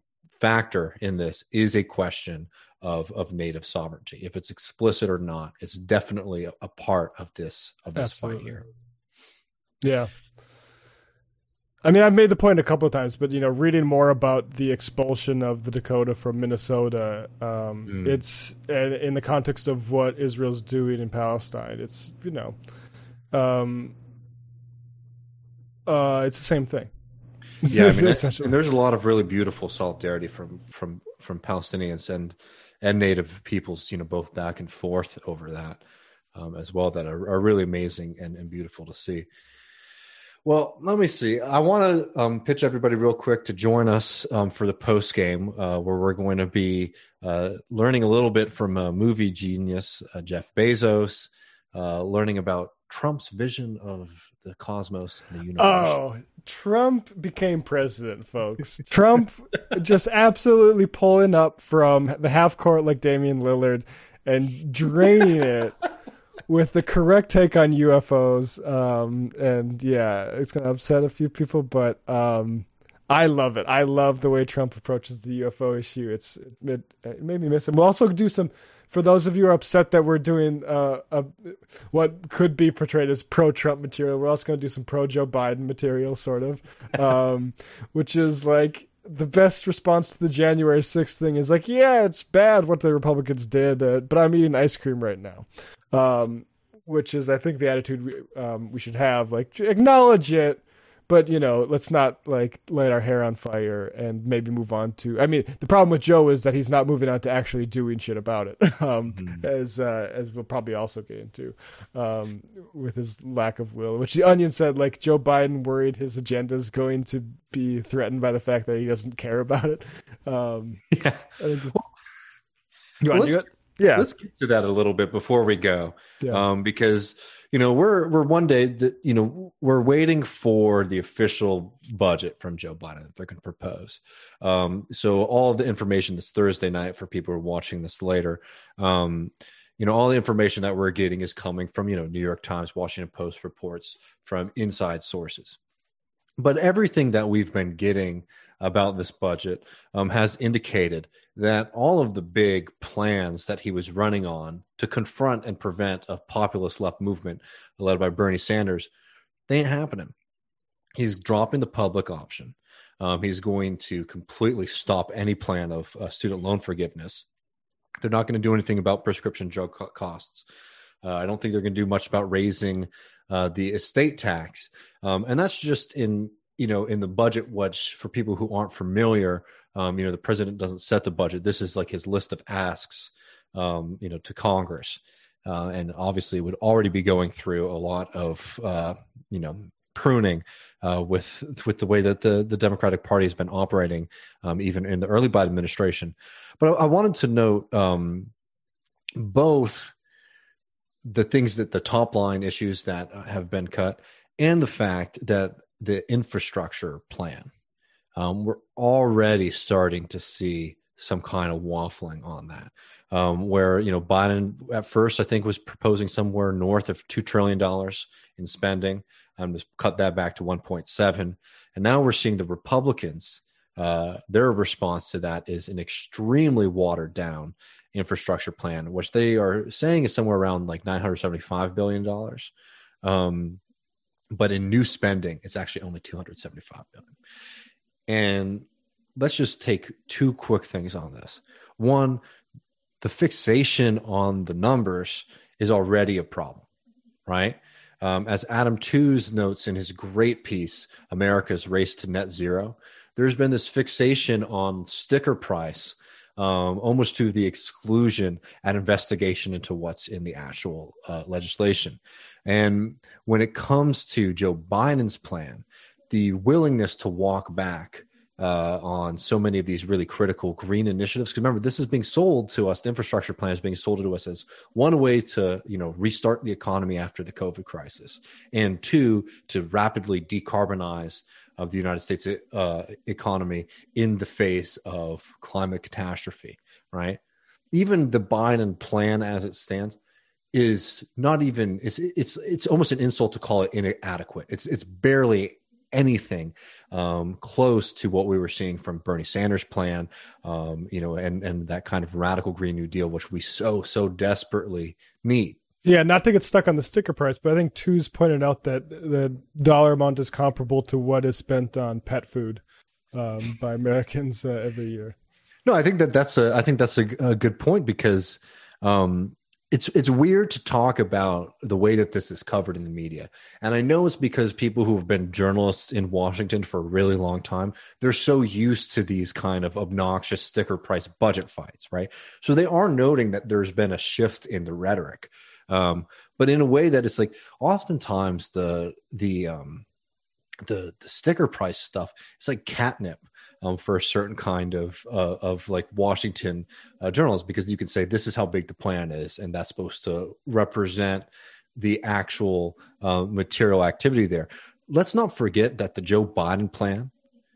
factor in this is a question of of native sovereignty. If it's explicit or not, it's definitely a, a part of this of this Absolutely. fight here. Yeah. I mean, I've made the point a couple of times, but, you know, reading more about the expulsion of the Dakota from Minnesota, um, mm. it's and in the context of what Israel's doing in Palestine, it's, you know, um, uh, it's the same thing. Yeah, I mean, and there's a lot of really beautiful solidarity from from from Palestinians and and Native peoples, you know, both back and forth over that um, as well, that are, are really amazing and, and beautiful to see. Well, let me see. I want to um, pitch everybody real quick to join us um, for the post game, uh, where we're going to be uh, learning a little bit from a movie genius, uh, Jeff Bezos, uh, learning about Trump's vision of the cosmos and the universe. Oh, Trump became president, folks. Trump just absolutely pulling up from the half court like Damian Lillard and draining it with the correct take on U F Os. Um, and yeah, it's going to upset a few people, but um, I love it. I love the way Trump approaches the U F O issue. It's it, it made me miss him. We'll also do some, for those of you who are upset that we're doing uh, a, what could be portrayed as pro-Trump material, we're also going to do some pro-Joe Biden material, sort of, um, which is like the best response to the January sixth thing is like, yeah, it's bad what the Republicans did, uh, but I'm eating ice cream right now, um, which is, I think, the attitude we, um, we should have. Like, acknowledge it, but, you know, let's not, like, light our hair on fire and maybe move on to... I mean, the problem with Joe is that he's not moving on to actually doing shit about it, um, mm-hmm. as uh, as we'll probably also get into, um, with his lack of will, which The Onion said, like, Joe Biden worried his agenda is going to be threatened by the fact that he doesn't care about it. Um, yeah. I think the, you want to do it? Yeah. Let's get to that a little bit before we go, yeah. um, because... You know, we're we're one day that you know we're waiting for the official budget from Joe Biden that they're going to propose. Um, so all the information this Thursday night for people who are watching this later, um, you know, all the information that we're getting is coming from you know New York Times, Washington Post reports, from inside sources. But everything that we've been getting about this budget um, has indicated that all of the big plans that he was running on to confront and prevent a populist left movement led by Bernie Sanders, they ain't happening. He's dropping the public option. Um, he's going to completely stop any plan of uh, student loan forgiveness. They're not going to do anything about prescription drug co- costs. Uh, I don't think they're going to do much about raising uh, the estate tax. Um, and that's just in, you know, in the budget, which for people who aren't familiar, um, you know, the president doesn't set the budget. This is like his list of asks, um, you know, to Congress. Uh, and obviously would already be going through a lot of, uh, you know, pruning uh, with with the way that the, the Democratic Party has been operating, um, even in the early Biden administration. But I, I wanted to note um, both the things that the top line issues that have been cut and the fact that the infrastructure plan, um, we're already starting to see some kind of waffling on that, um, where, you know, Biden at first, I think, was proposing somewhere north of two trillion dollars in spending, and um, cut that back to one point seven. And now we're seeing the Republicans, uh, their response to that is an extremely watered down infrastructure plan, which they are saying is somewhere around like nine hundred seventy-five billion dollars. Um, but in new spending, it's actually only two hundred seventy-five billion dollars. And let's just take two quick things on this. One, the fixation on the numbers is already a problem, right? Um, as Adam Tooze notes in his great piece, America's Race to Net Zero, there's been this fixation on sticker price, um, almost to the exclusion and investigation into what's in the actual uh, legislation. And when it comes to Joe Biden's plan, the willingness to walk back uh, on so many of these really critical green initiatives, because remember, this is being sold to us, the infrastructure plan is being sold to us as one way to, you know, restart the economy after the COVID crisis, and two, to rapidly decarbonize of the United States uh, economy in the face of climate catastrophe, right? Even the Biden plan as it stands is not even, it's it's it's almost an insult to call it inadequate. It's it's barely anything um, close to what we were seeing from Bernie Sanders' plan, um, you know, and, and that kind of radical Green New Deal, which we so, so desperately need. Yeah, not to get stuck on the sticker price, but I think Two's pointed out that the dollar amount is comparable to what is spent on pet food um, by Americans uh, every year. No, I think that that's a, I think that's a, a good point, because um, it's it's weird to talk about the way that this is covered in the media. And I know it's because people who have been journalists in Washington for a really long time, they're so used to these kind of obnoxious sticker price budget fights, right? So they are noting that there's been a shift in the rhetoric, um, but in a way that it's like oftentimes the the um, the the sticker price stuff, it's like catnip. Um, for a certain kind of uh, of like Washington uh, journalists, because you can say this is how big the plan is, and that's supposed to represent the actual uh, material activity there. Let's not forget that the Joe Biden plan,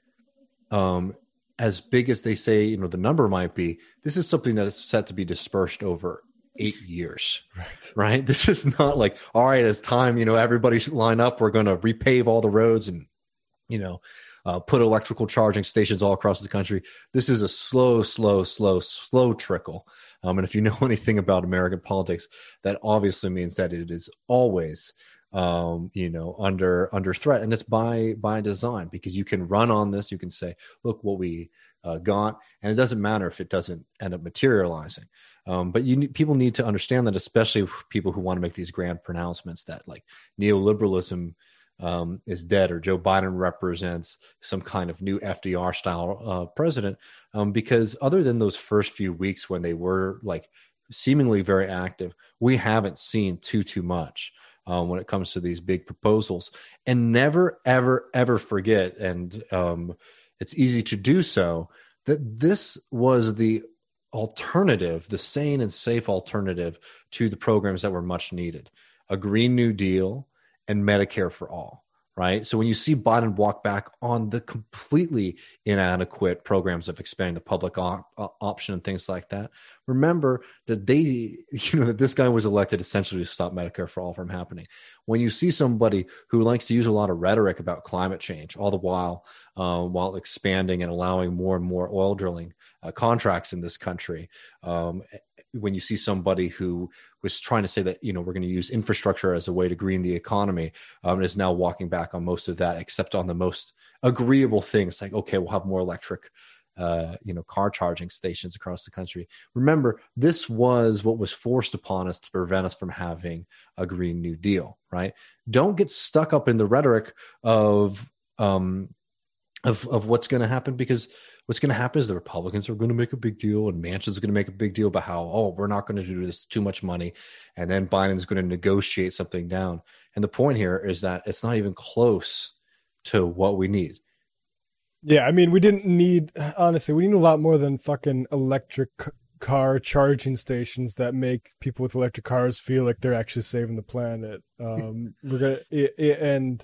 um, as big as they say, you know, the number might be, this is something that is set to be dispersed over eight years, right? Right? This is not like, all right, it's time, you know, everybody should line up. We're going to repave all the roads and, you know, Uh, put electrical charging stations all across the country. This is a slow, slow, slow, slow trickle. Um, and if you know anything about American politics, that obviously means that it is always, um, you know, under under threat, and it's by by design, because you can run on this. You can say, "Look what we uh, got," and it doesn't matter if it doesn't end up materializing. Um, but you need, people need to understand that, especially people who want to make these grand pronouncements that like neoliberalism um, is dead, or Joe Biden represents some kind of new F D R style uh, president. Um, because other than those first few weeks when they were like seemingly very active, we haven't seen too, too much um, when it comes to these big proposals. And never, ever, ever forget, and um, it's easy to do so, that this was the alternative, the sane and safe alternative to the programs that were much needed. A Green New Deal and Medicare for all, right? So when you see Biden walk back on the completely inadequate programs of expanding the public op- option and things like that, remember that they, you know, that this guy was elected essentially to stop Medicare for all from happening. When you see somebody who likes to use a lot of rhetoric about climate change, all the while, uh, while expanding and allowing more and more oil drilling uh, contracts in this country, um, when you see somebody who was trying to say that, you know, we're going to use infrastructure as a way to green the economy, um, and is now walking back on most of that, except on the most agreeable things like, okay, we'll have more electric, uh, you know, car charging stations across the country. Remember, this was what was forced upon us to prevent us from having a Green New Deal, right? Don't get stuck up in the rhetoric of, um, of, of what's going to happen, because what's going to happen is the Republicans are going to make a big deal, and Manchin's going to make a big deal about how, oh, we're not going to do this, too much money. And then Biden's going to negotiate something down. And the point here is that it's not even close to what we need. Yeah, I mean, we didn't need, honestly, we need a lot more than fucking electric car charging stations that make people with electric cars feel like they're actually saving the planet. Um, we're gonna, it, it, and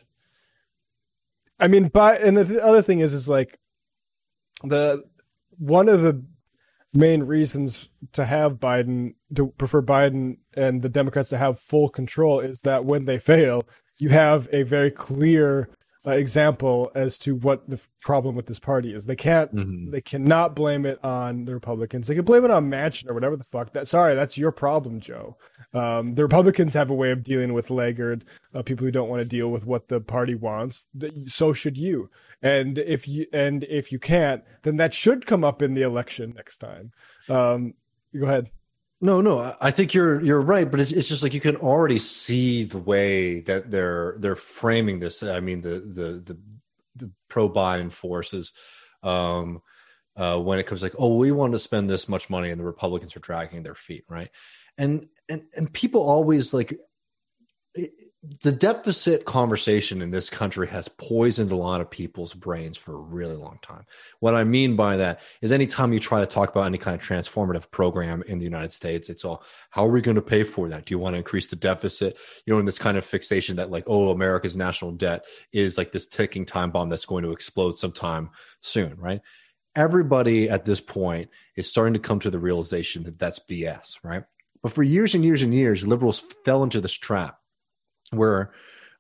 I mean, but, and the th- other thing is, is like, the one of the main reasons to have Biden, to prefer Biden and the Democrats to have full control, is that when they fail, you have a very clear uh, example as to what the f- problem with this party is. They can't, mm-hmm. they cannot blame it on the Republicans. They can blame it on Manchin or whatever the fuck. That sorry, that's your problem, Joe. Um, the Republicans have a way of dealing with laggard uh, people who don't want to deal with what the party wants. That, so should you. And if you and if you can't, then that should come up in the election next time. Um, go ahead. No, no, I think you're you're right, but it's it's just like you can already see the way that they're they're framing this. I mean, the the the, the pro Biden forces, um, uh, when it comes like, oh, we want to spend this much money, and the Republicans are dragging their feet, right? And and and people always like. It, the deficit conversation in this country has poisoned a lot of people's brains for a really long time. What I mean by that is anytime you try to talk about any kind of transformative program in the United States, it's all, how are we going to pay for that? Do you want to increase the deficit? You know, in this kind of fixation that like, oh, America's national debt is like this ticking time bomb that's going to explode sometime soon, right? Everybody at this point is starting to come to the realization that that's B S, right? But for years and years and years, liberals fell into this trap where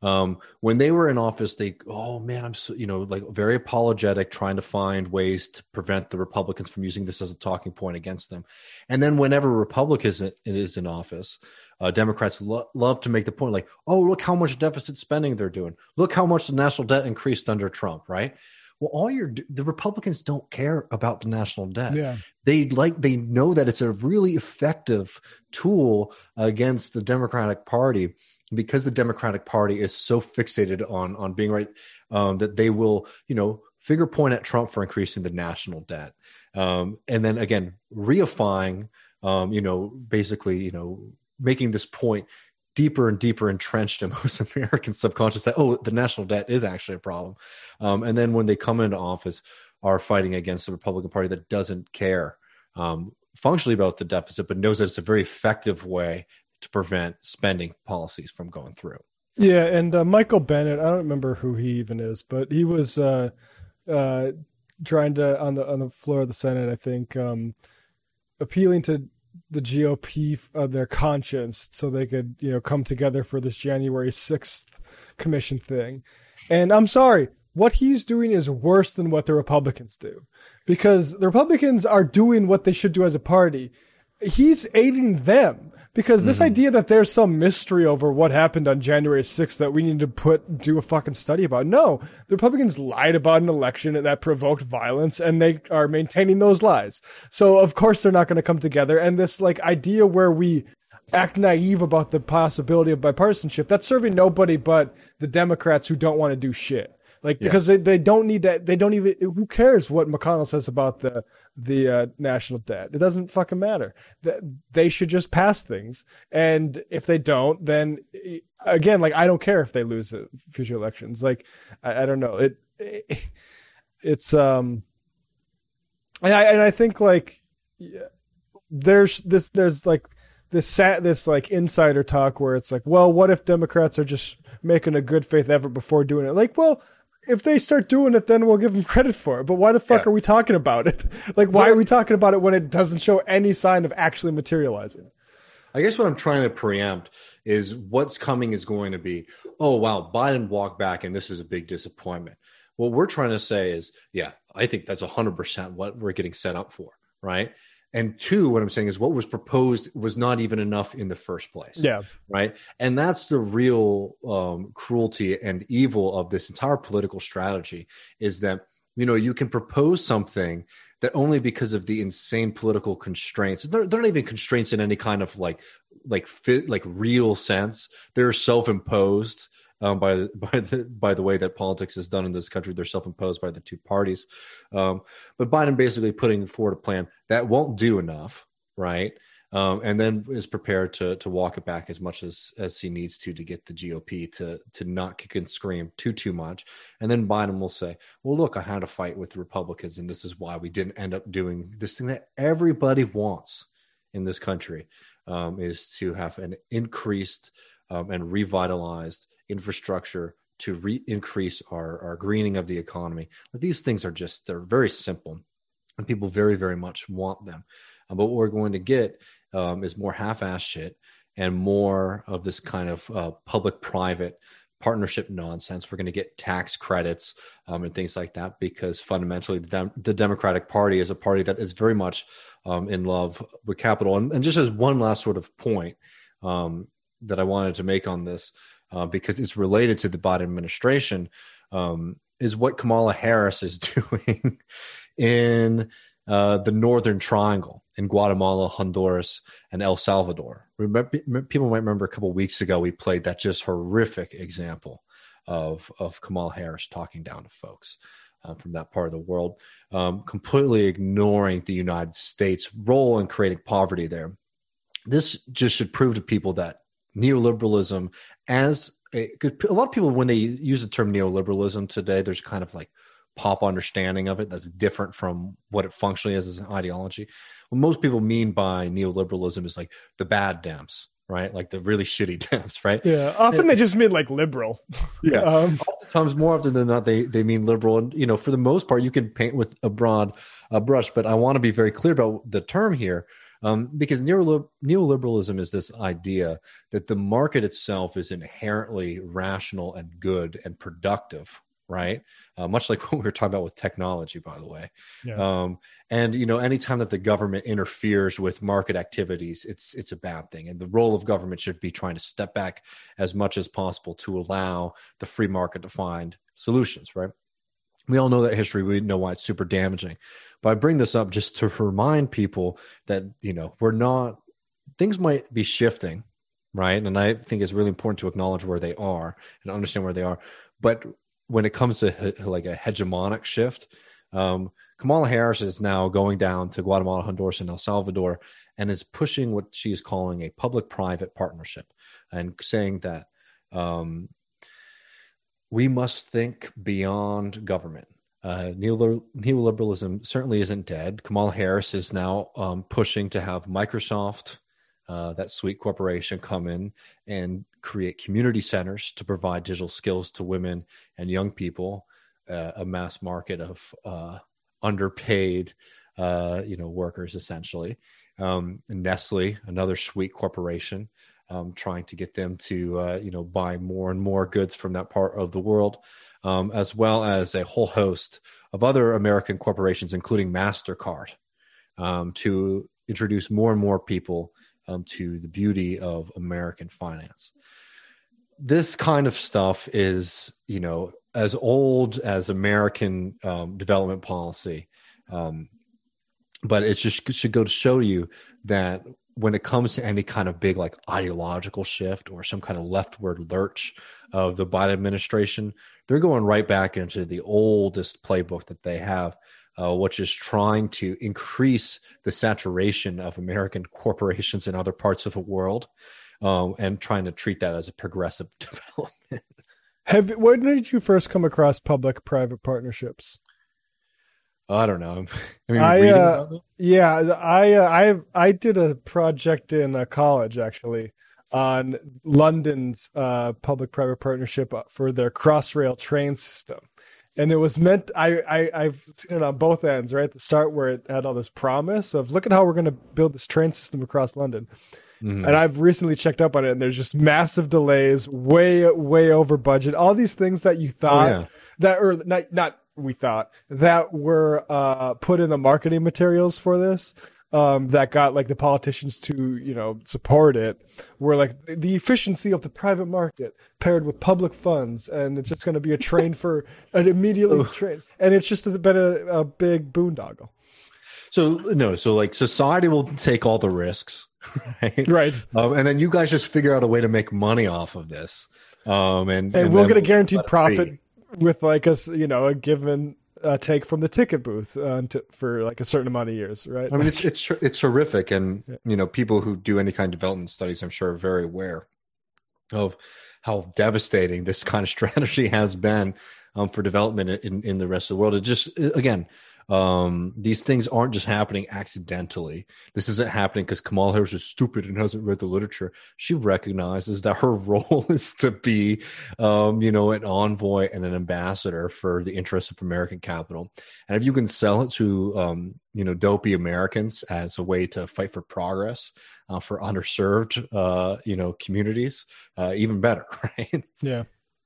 Um, when they were in office, they, oh man, I'm so, you know, like very apologetic, trying to find ways to prevent the Republicans from using this as a talking point against them. And then whenever Republicans is in office, uh, Democrats lo- love to make the point like, oh, look how much deficit spending they're doing. Look how much the national debt increased under Trump, right? Well, all your the Republicans don't care about the national debt. Yeah. They like they know that it's a really effective tool against the Democratic Party, because the Democratic Party is so fixated on on being right, um, that they will, you know, finger point at Trump for increasing the national debt, um, and then again reifying, um, you know, basically, you know, making this point deeper and deeper entrenched in most American subconscious that, oh, the national debt is actually a problem. Um, and then when they come into office, are fighting against the Republican Party that doesn't care um, functionally about the deficit, but knows that it's a very effective way to prevent spending policies from going through. Yeah, and uh, Michael Bennet, I don't remember who he even is, but he was uh, uh, trying to, on the on the floor of the Senate, I think, um, appealing to the G O P of their conscience so they could, you know, come together for this January sixth commission thing. And I'm sorry, what he's doing is worse than what the Republicans do, because the Republicans are doing what they should do as a party. He's aiding them, because this mm-hmm. idea that there's some mystery over what happened on January sixth that we need to put do a fucking study about. No, the Republicans lied about an election that provoked violence, and they are maintaining those lies. So of course they're not going to come together. And this like idea where we act naive about the possibility of bipartisanship, that's serving nobody but the Democrats who don't want to do shit. Like, yeah. because they, they don't need that. They don't even, who cares what McConnell says about the, the uh, national debt? It doesn't fucking matter. They should just pass things. And if they don't, then again, like, I don't care if they lose the future elections. Like, I, I don't know. It, it it's, um, and I, and I think like there's this, there's like this sat, this like insider talk where it's like, well, what if Democrats are just making a good faith effort before doing it? Like, well, if they start doing it, then we'll give them credit for it. But why the fuck yeah. are we talking about it? Like, why are we talking about it when it doesn't show any sign of actually materializing? I guess what I'm trying to preempt is what's coming is going to be, oh, wow, Biden walked back and this is a big disappointment. What we're trying to say is, yeah, I think that's one hundred percent what we're getting set up for, right? And two, what I'm saying is what was proposed was not even enough in the first place. Yeah. Right. And that's the real um, cruelty and evil of this entire political strategy, is that, you know, you can propose something that only because of the insane political constraints, they're, they're not even constraints in any kind of like, like fit, like real sense. They're self-imposed um, by the, by the, by the way that politics is done in this country. They're self-imposed by the two parties. Um, but Biden basically putting forward a plan that won't do enough. Right. Um, and then is prepared to to walk it back as much as, as he needs to to get the G O P to to not kick and scream too, too much. And then Biden will say, well, look, I had a fight with the Republicans, and this is why we didn't end up doing this thing that everybody wants in this country, um, is to have an increased um, and revitalized infrastructure to re- increase our, our greening of the economy. But these things are just, they're very simple, and people very, very much want them. Um, but what we're going to get um, is more half-assed shit and more of this kind of uh, public-private partnership nonsense. We're going to get tax credits um, and things like that, because fundamentally the, Dem- the Democratic Party is a party that is very much um, in love with capital. And, and just as one last sort of point um, that I wanted to make on this, uh, because it's related to the Biden administration, um, is what Kamala Harris is doing in uh, the Northern Triangle in Guatemala, Honduras, and El Salvador. Remember, people might remember a couple of weeks ago we played that just horrific example of of Kamala Harris talking down to folks uh, from that part of the world, um, completely ignoring the United States' role in creating poverty there. This just should prove to people that neoliberalism, as a, a lot of people, when they use the term neoliberalism today, there's kind of like pop understanding of it that's different from what it functionally is as an ideology. What most people mean by neoliberalism is like the bad Dems, right? Like the really shitty Dems, right? Yeah. Often and, they just mean like liberal. Yeah. um, Oftentimes, more often than not, they, they mean liberal. And, you know, for the most part, you can paint with a broad uh, brush, but I want to be very clear about the term here. Um, because neoliber- neoliberalism is this idea that the market itself is inherently rational and good and productive, right? Uh, much like what we were talking about with technology, by the way. Yeah. Um, and, you know, anytime that the government interferes with market activities, it's it's a bad thing. And the role of government should be trying to step back as much as possible to allow the free market to find solutions, right? We all know that history. We know why it's super damaging. But I bring this up just to remind people that, you know, we're not, things might be shifting, right? And I think it's really important to acknowledge where they are and understand where they are. But when it comes to like a hegemonic shift, um, Kamala Harris is now going down to Guatemala, Honduras, and El Salvador, and is pushing what she is calling a public-private partnership, and saying that um, we must think beyond government. Uh, neoliber- neoliberalism certainly isn't dead. Kamala Harris is now um, pushing to have Microsoft, uh, that sweet corporation, come in and create community centers to provide digital skills to women and young people, uh, a mass market of uh, underpaid, uh, you know, workers, essentially. Um, Nestle, another sweet corporation, Um, trying to get them to, uh, you know, buy more and more goods from that part of the world, um, as well as a whole host of other American corporations, including MasterCard, um, to introduce more and more people um, to the beauty of American finance. This kind of stuff is, you know, as old as American um, development policy, um, but it just should go to show you that when it comes to any kind of big like ideological shift or some kind of leftward lurch of the Biden administration, they're going right back into the oldest playbook that they have, uh, which is trying to increase the saturation of American corporations in other parts of the world, um, and trying to treat that as a progressive development. Have when did you first come across public-private partnerships? I don't know. I, mean, I uh, yeah, I uh, I I did a project in uh, college actually on London's uh, public-private partnership for their Crossrail train system, and it was meant. I, I I've seen it on both ends, right? At the start, where it had all this promise of look at how we're going to build this train system across London, mm-hmm. and I've recently checked up on it, and there's just massive delays, way way over budget. All these things that you thought oh, yeah. that or not not. we thought that were uh, put in the marketing materials for this, um, that got like the politicians to, you know, support it, were like the efficiency of the private market paired with public funds. And it's just going to be a train for an immediately train. And it's just been a, a big boondoggle. So no, so like society will take all the risks, right? Right. Um, and then you guys just figure out a way to make money off of this. Um, and, and, and we'll get a guaranteed profit with like a, you know, a given uh, take from the ticket booth uh, to, for like a certain amount of years, right? I mean, it's it's it's horrific, and you know, people who do any kind of development studies, I'm sure, are very aware of how devastating this kind of strategy has been um, for development in in the rest of the world. It just again. Um, these things aren't just happening accidentally. This isn't happening because Kamala Harris is stupid and hasn't read the literature. She recognizes that her role is to be, um, you know, an envoy and an ambassador for the interests of American capital. And if you can sell it to, um, you know, dopey Americans as a way to fight for progress, uh, for underserved, uh, you know, communities, uh, even better, right? Yeah.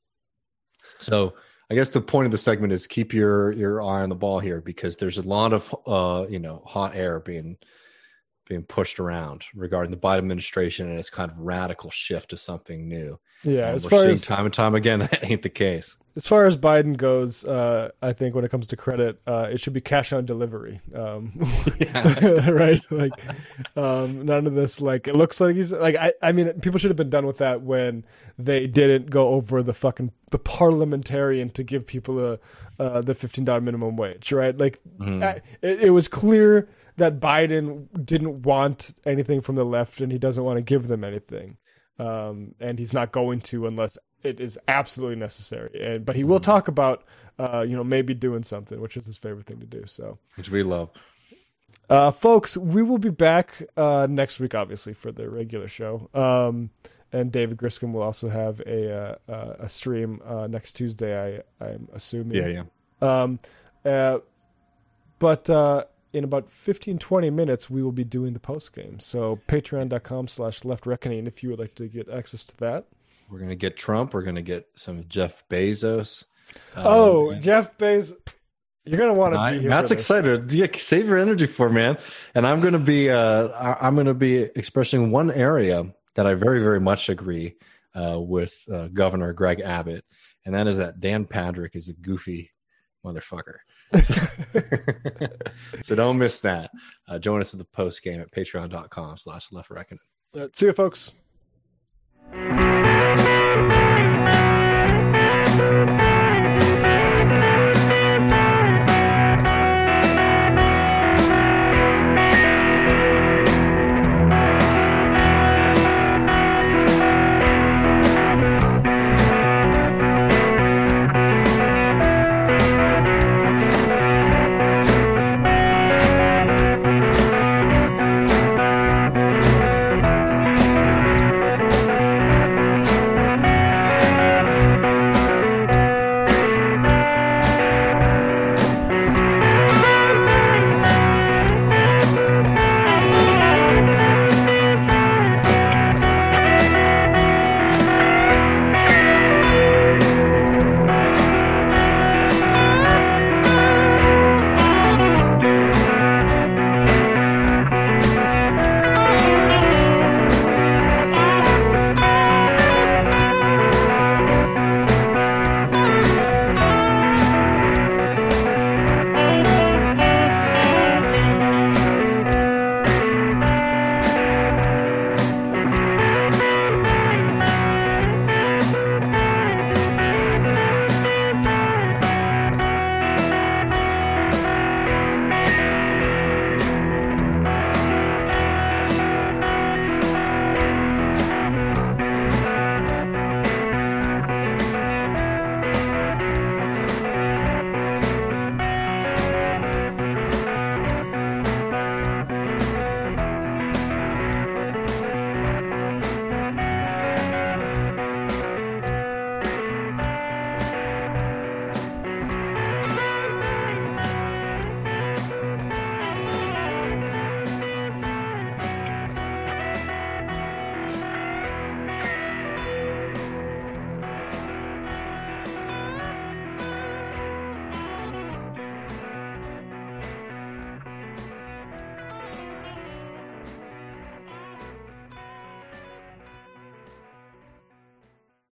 So, I guess the point of the segment is keep your, your eye on the ball here, because there's a lot of uh, you know hot air being being pushed around regarding the Biden administration and its kind of radical shift to something new. Yeah, and as we're far seeing as time and time again that ain't the case. As far as Biden goes, uh, I think when it comes to credit, uh, it should be cash on delivery, um, right? Like um, none of this. Like it looks like he's like I. I mean, people should have been done with that when they didn't go over the fucking the parliamentarian to give people a uh, the fifteen dollar minimum wage, right? Like mm. I, it, it was clear that Biden didn't want anything from the left, and he doesn't want to give them anything, um, and he's not going to unless it is absolutely necessary. And but he will talk about, uh, you know, maybe doing something, which is his favorite thing to do. So, which we love. Uh, folks, we will be back uh, next week, obviously, for the regular show. Um, and David Griscom will also have a uh, a stream uh, next Tuesday. I I'm assuming. Yeah, yeah. Um, uh, but. Uh, in about fifteen, twenty minutes, we will be doing the post game. So patreon.com slash left reckoning if you would like to get access to that. We're going to get Trump. We're going to get some Jeff Bezos. Oh, um, Jeff Bezos. You're going to want to I, be here. Matt's excited. Yeah, save your energy for, man. And I'm going to be, uh, I'm going to be expressing one area that I very, very much agree uh, with uh, Governor Greg Abbott. And that is that Dan Patrick is a goofy motherfucker. So don't miss that. Uh, join us at the post game at patreon.com slash left reckoning. All right, see you, folks.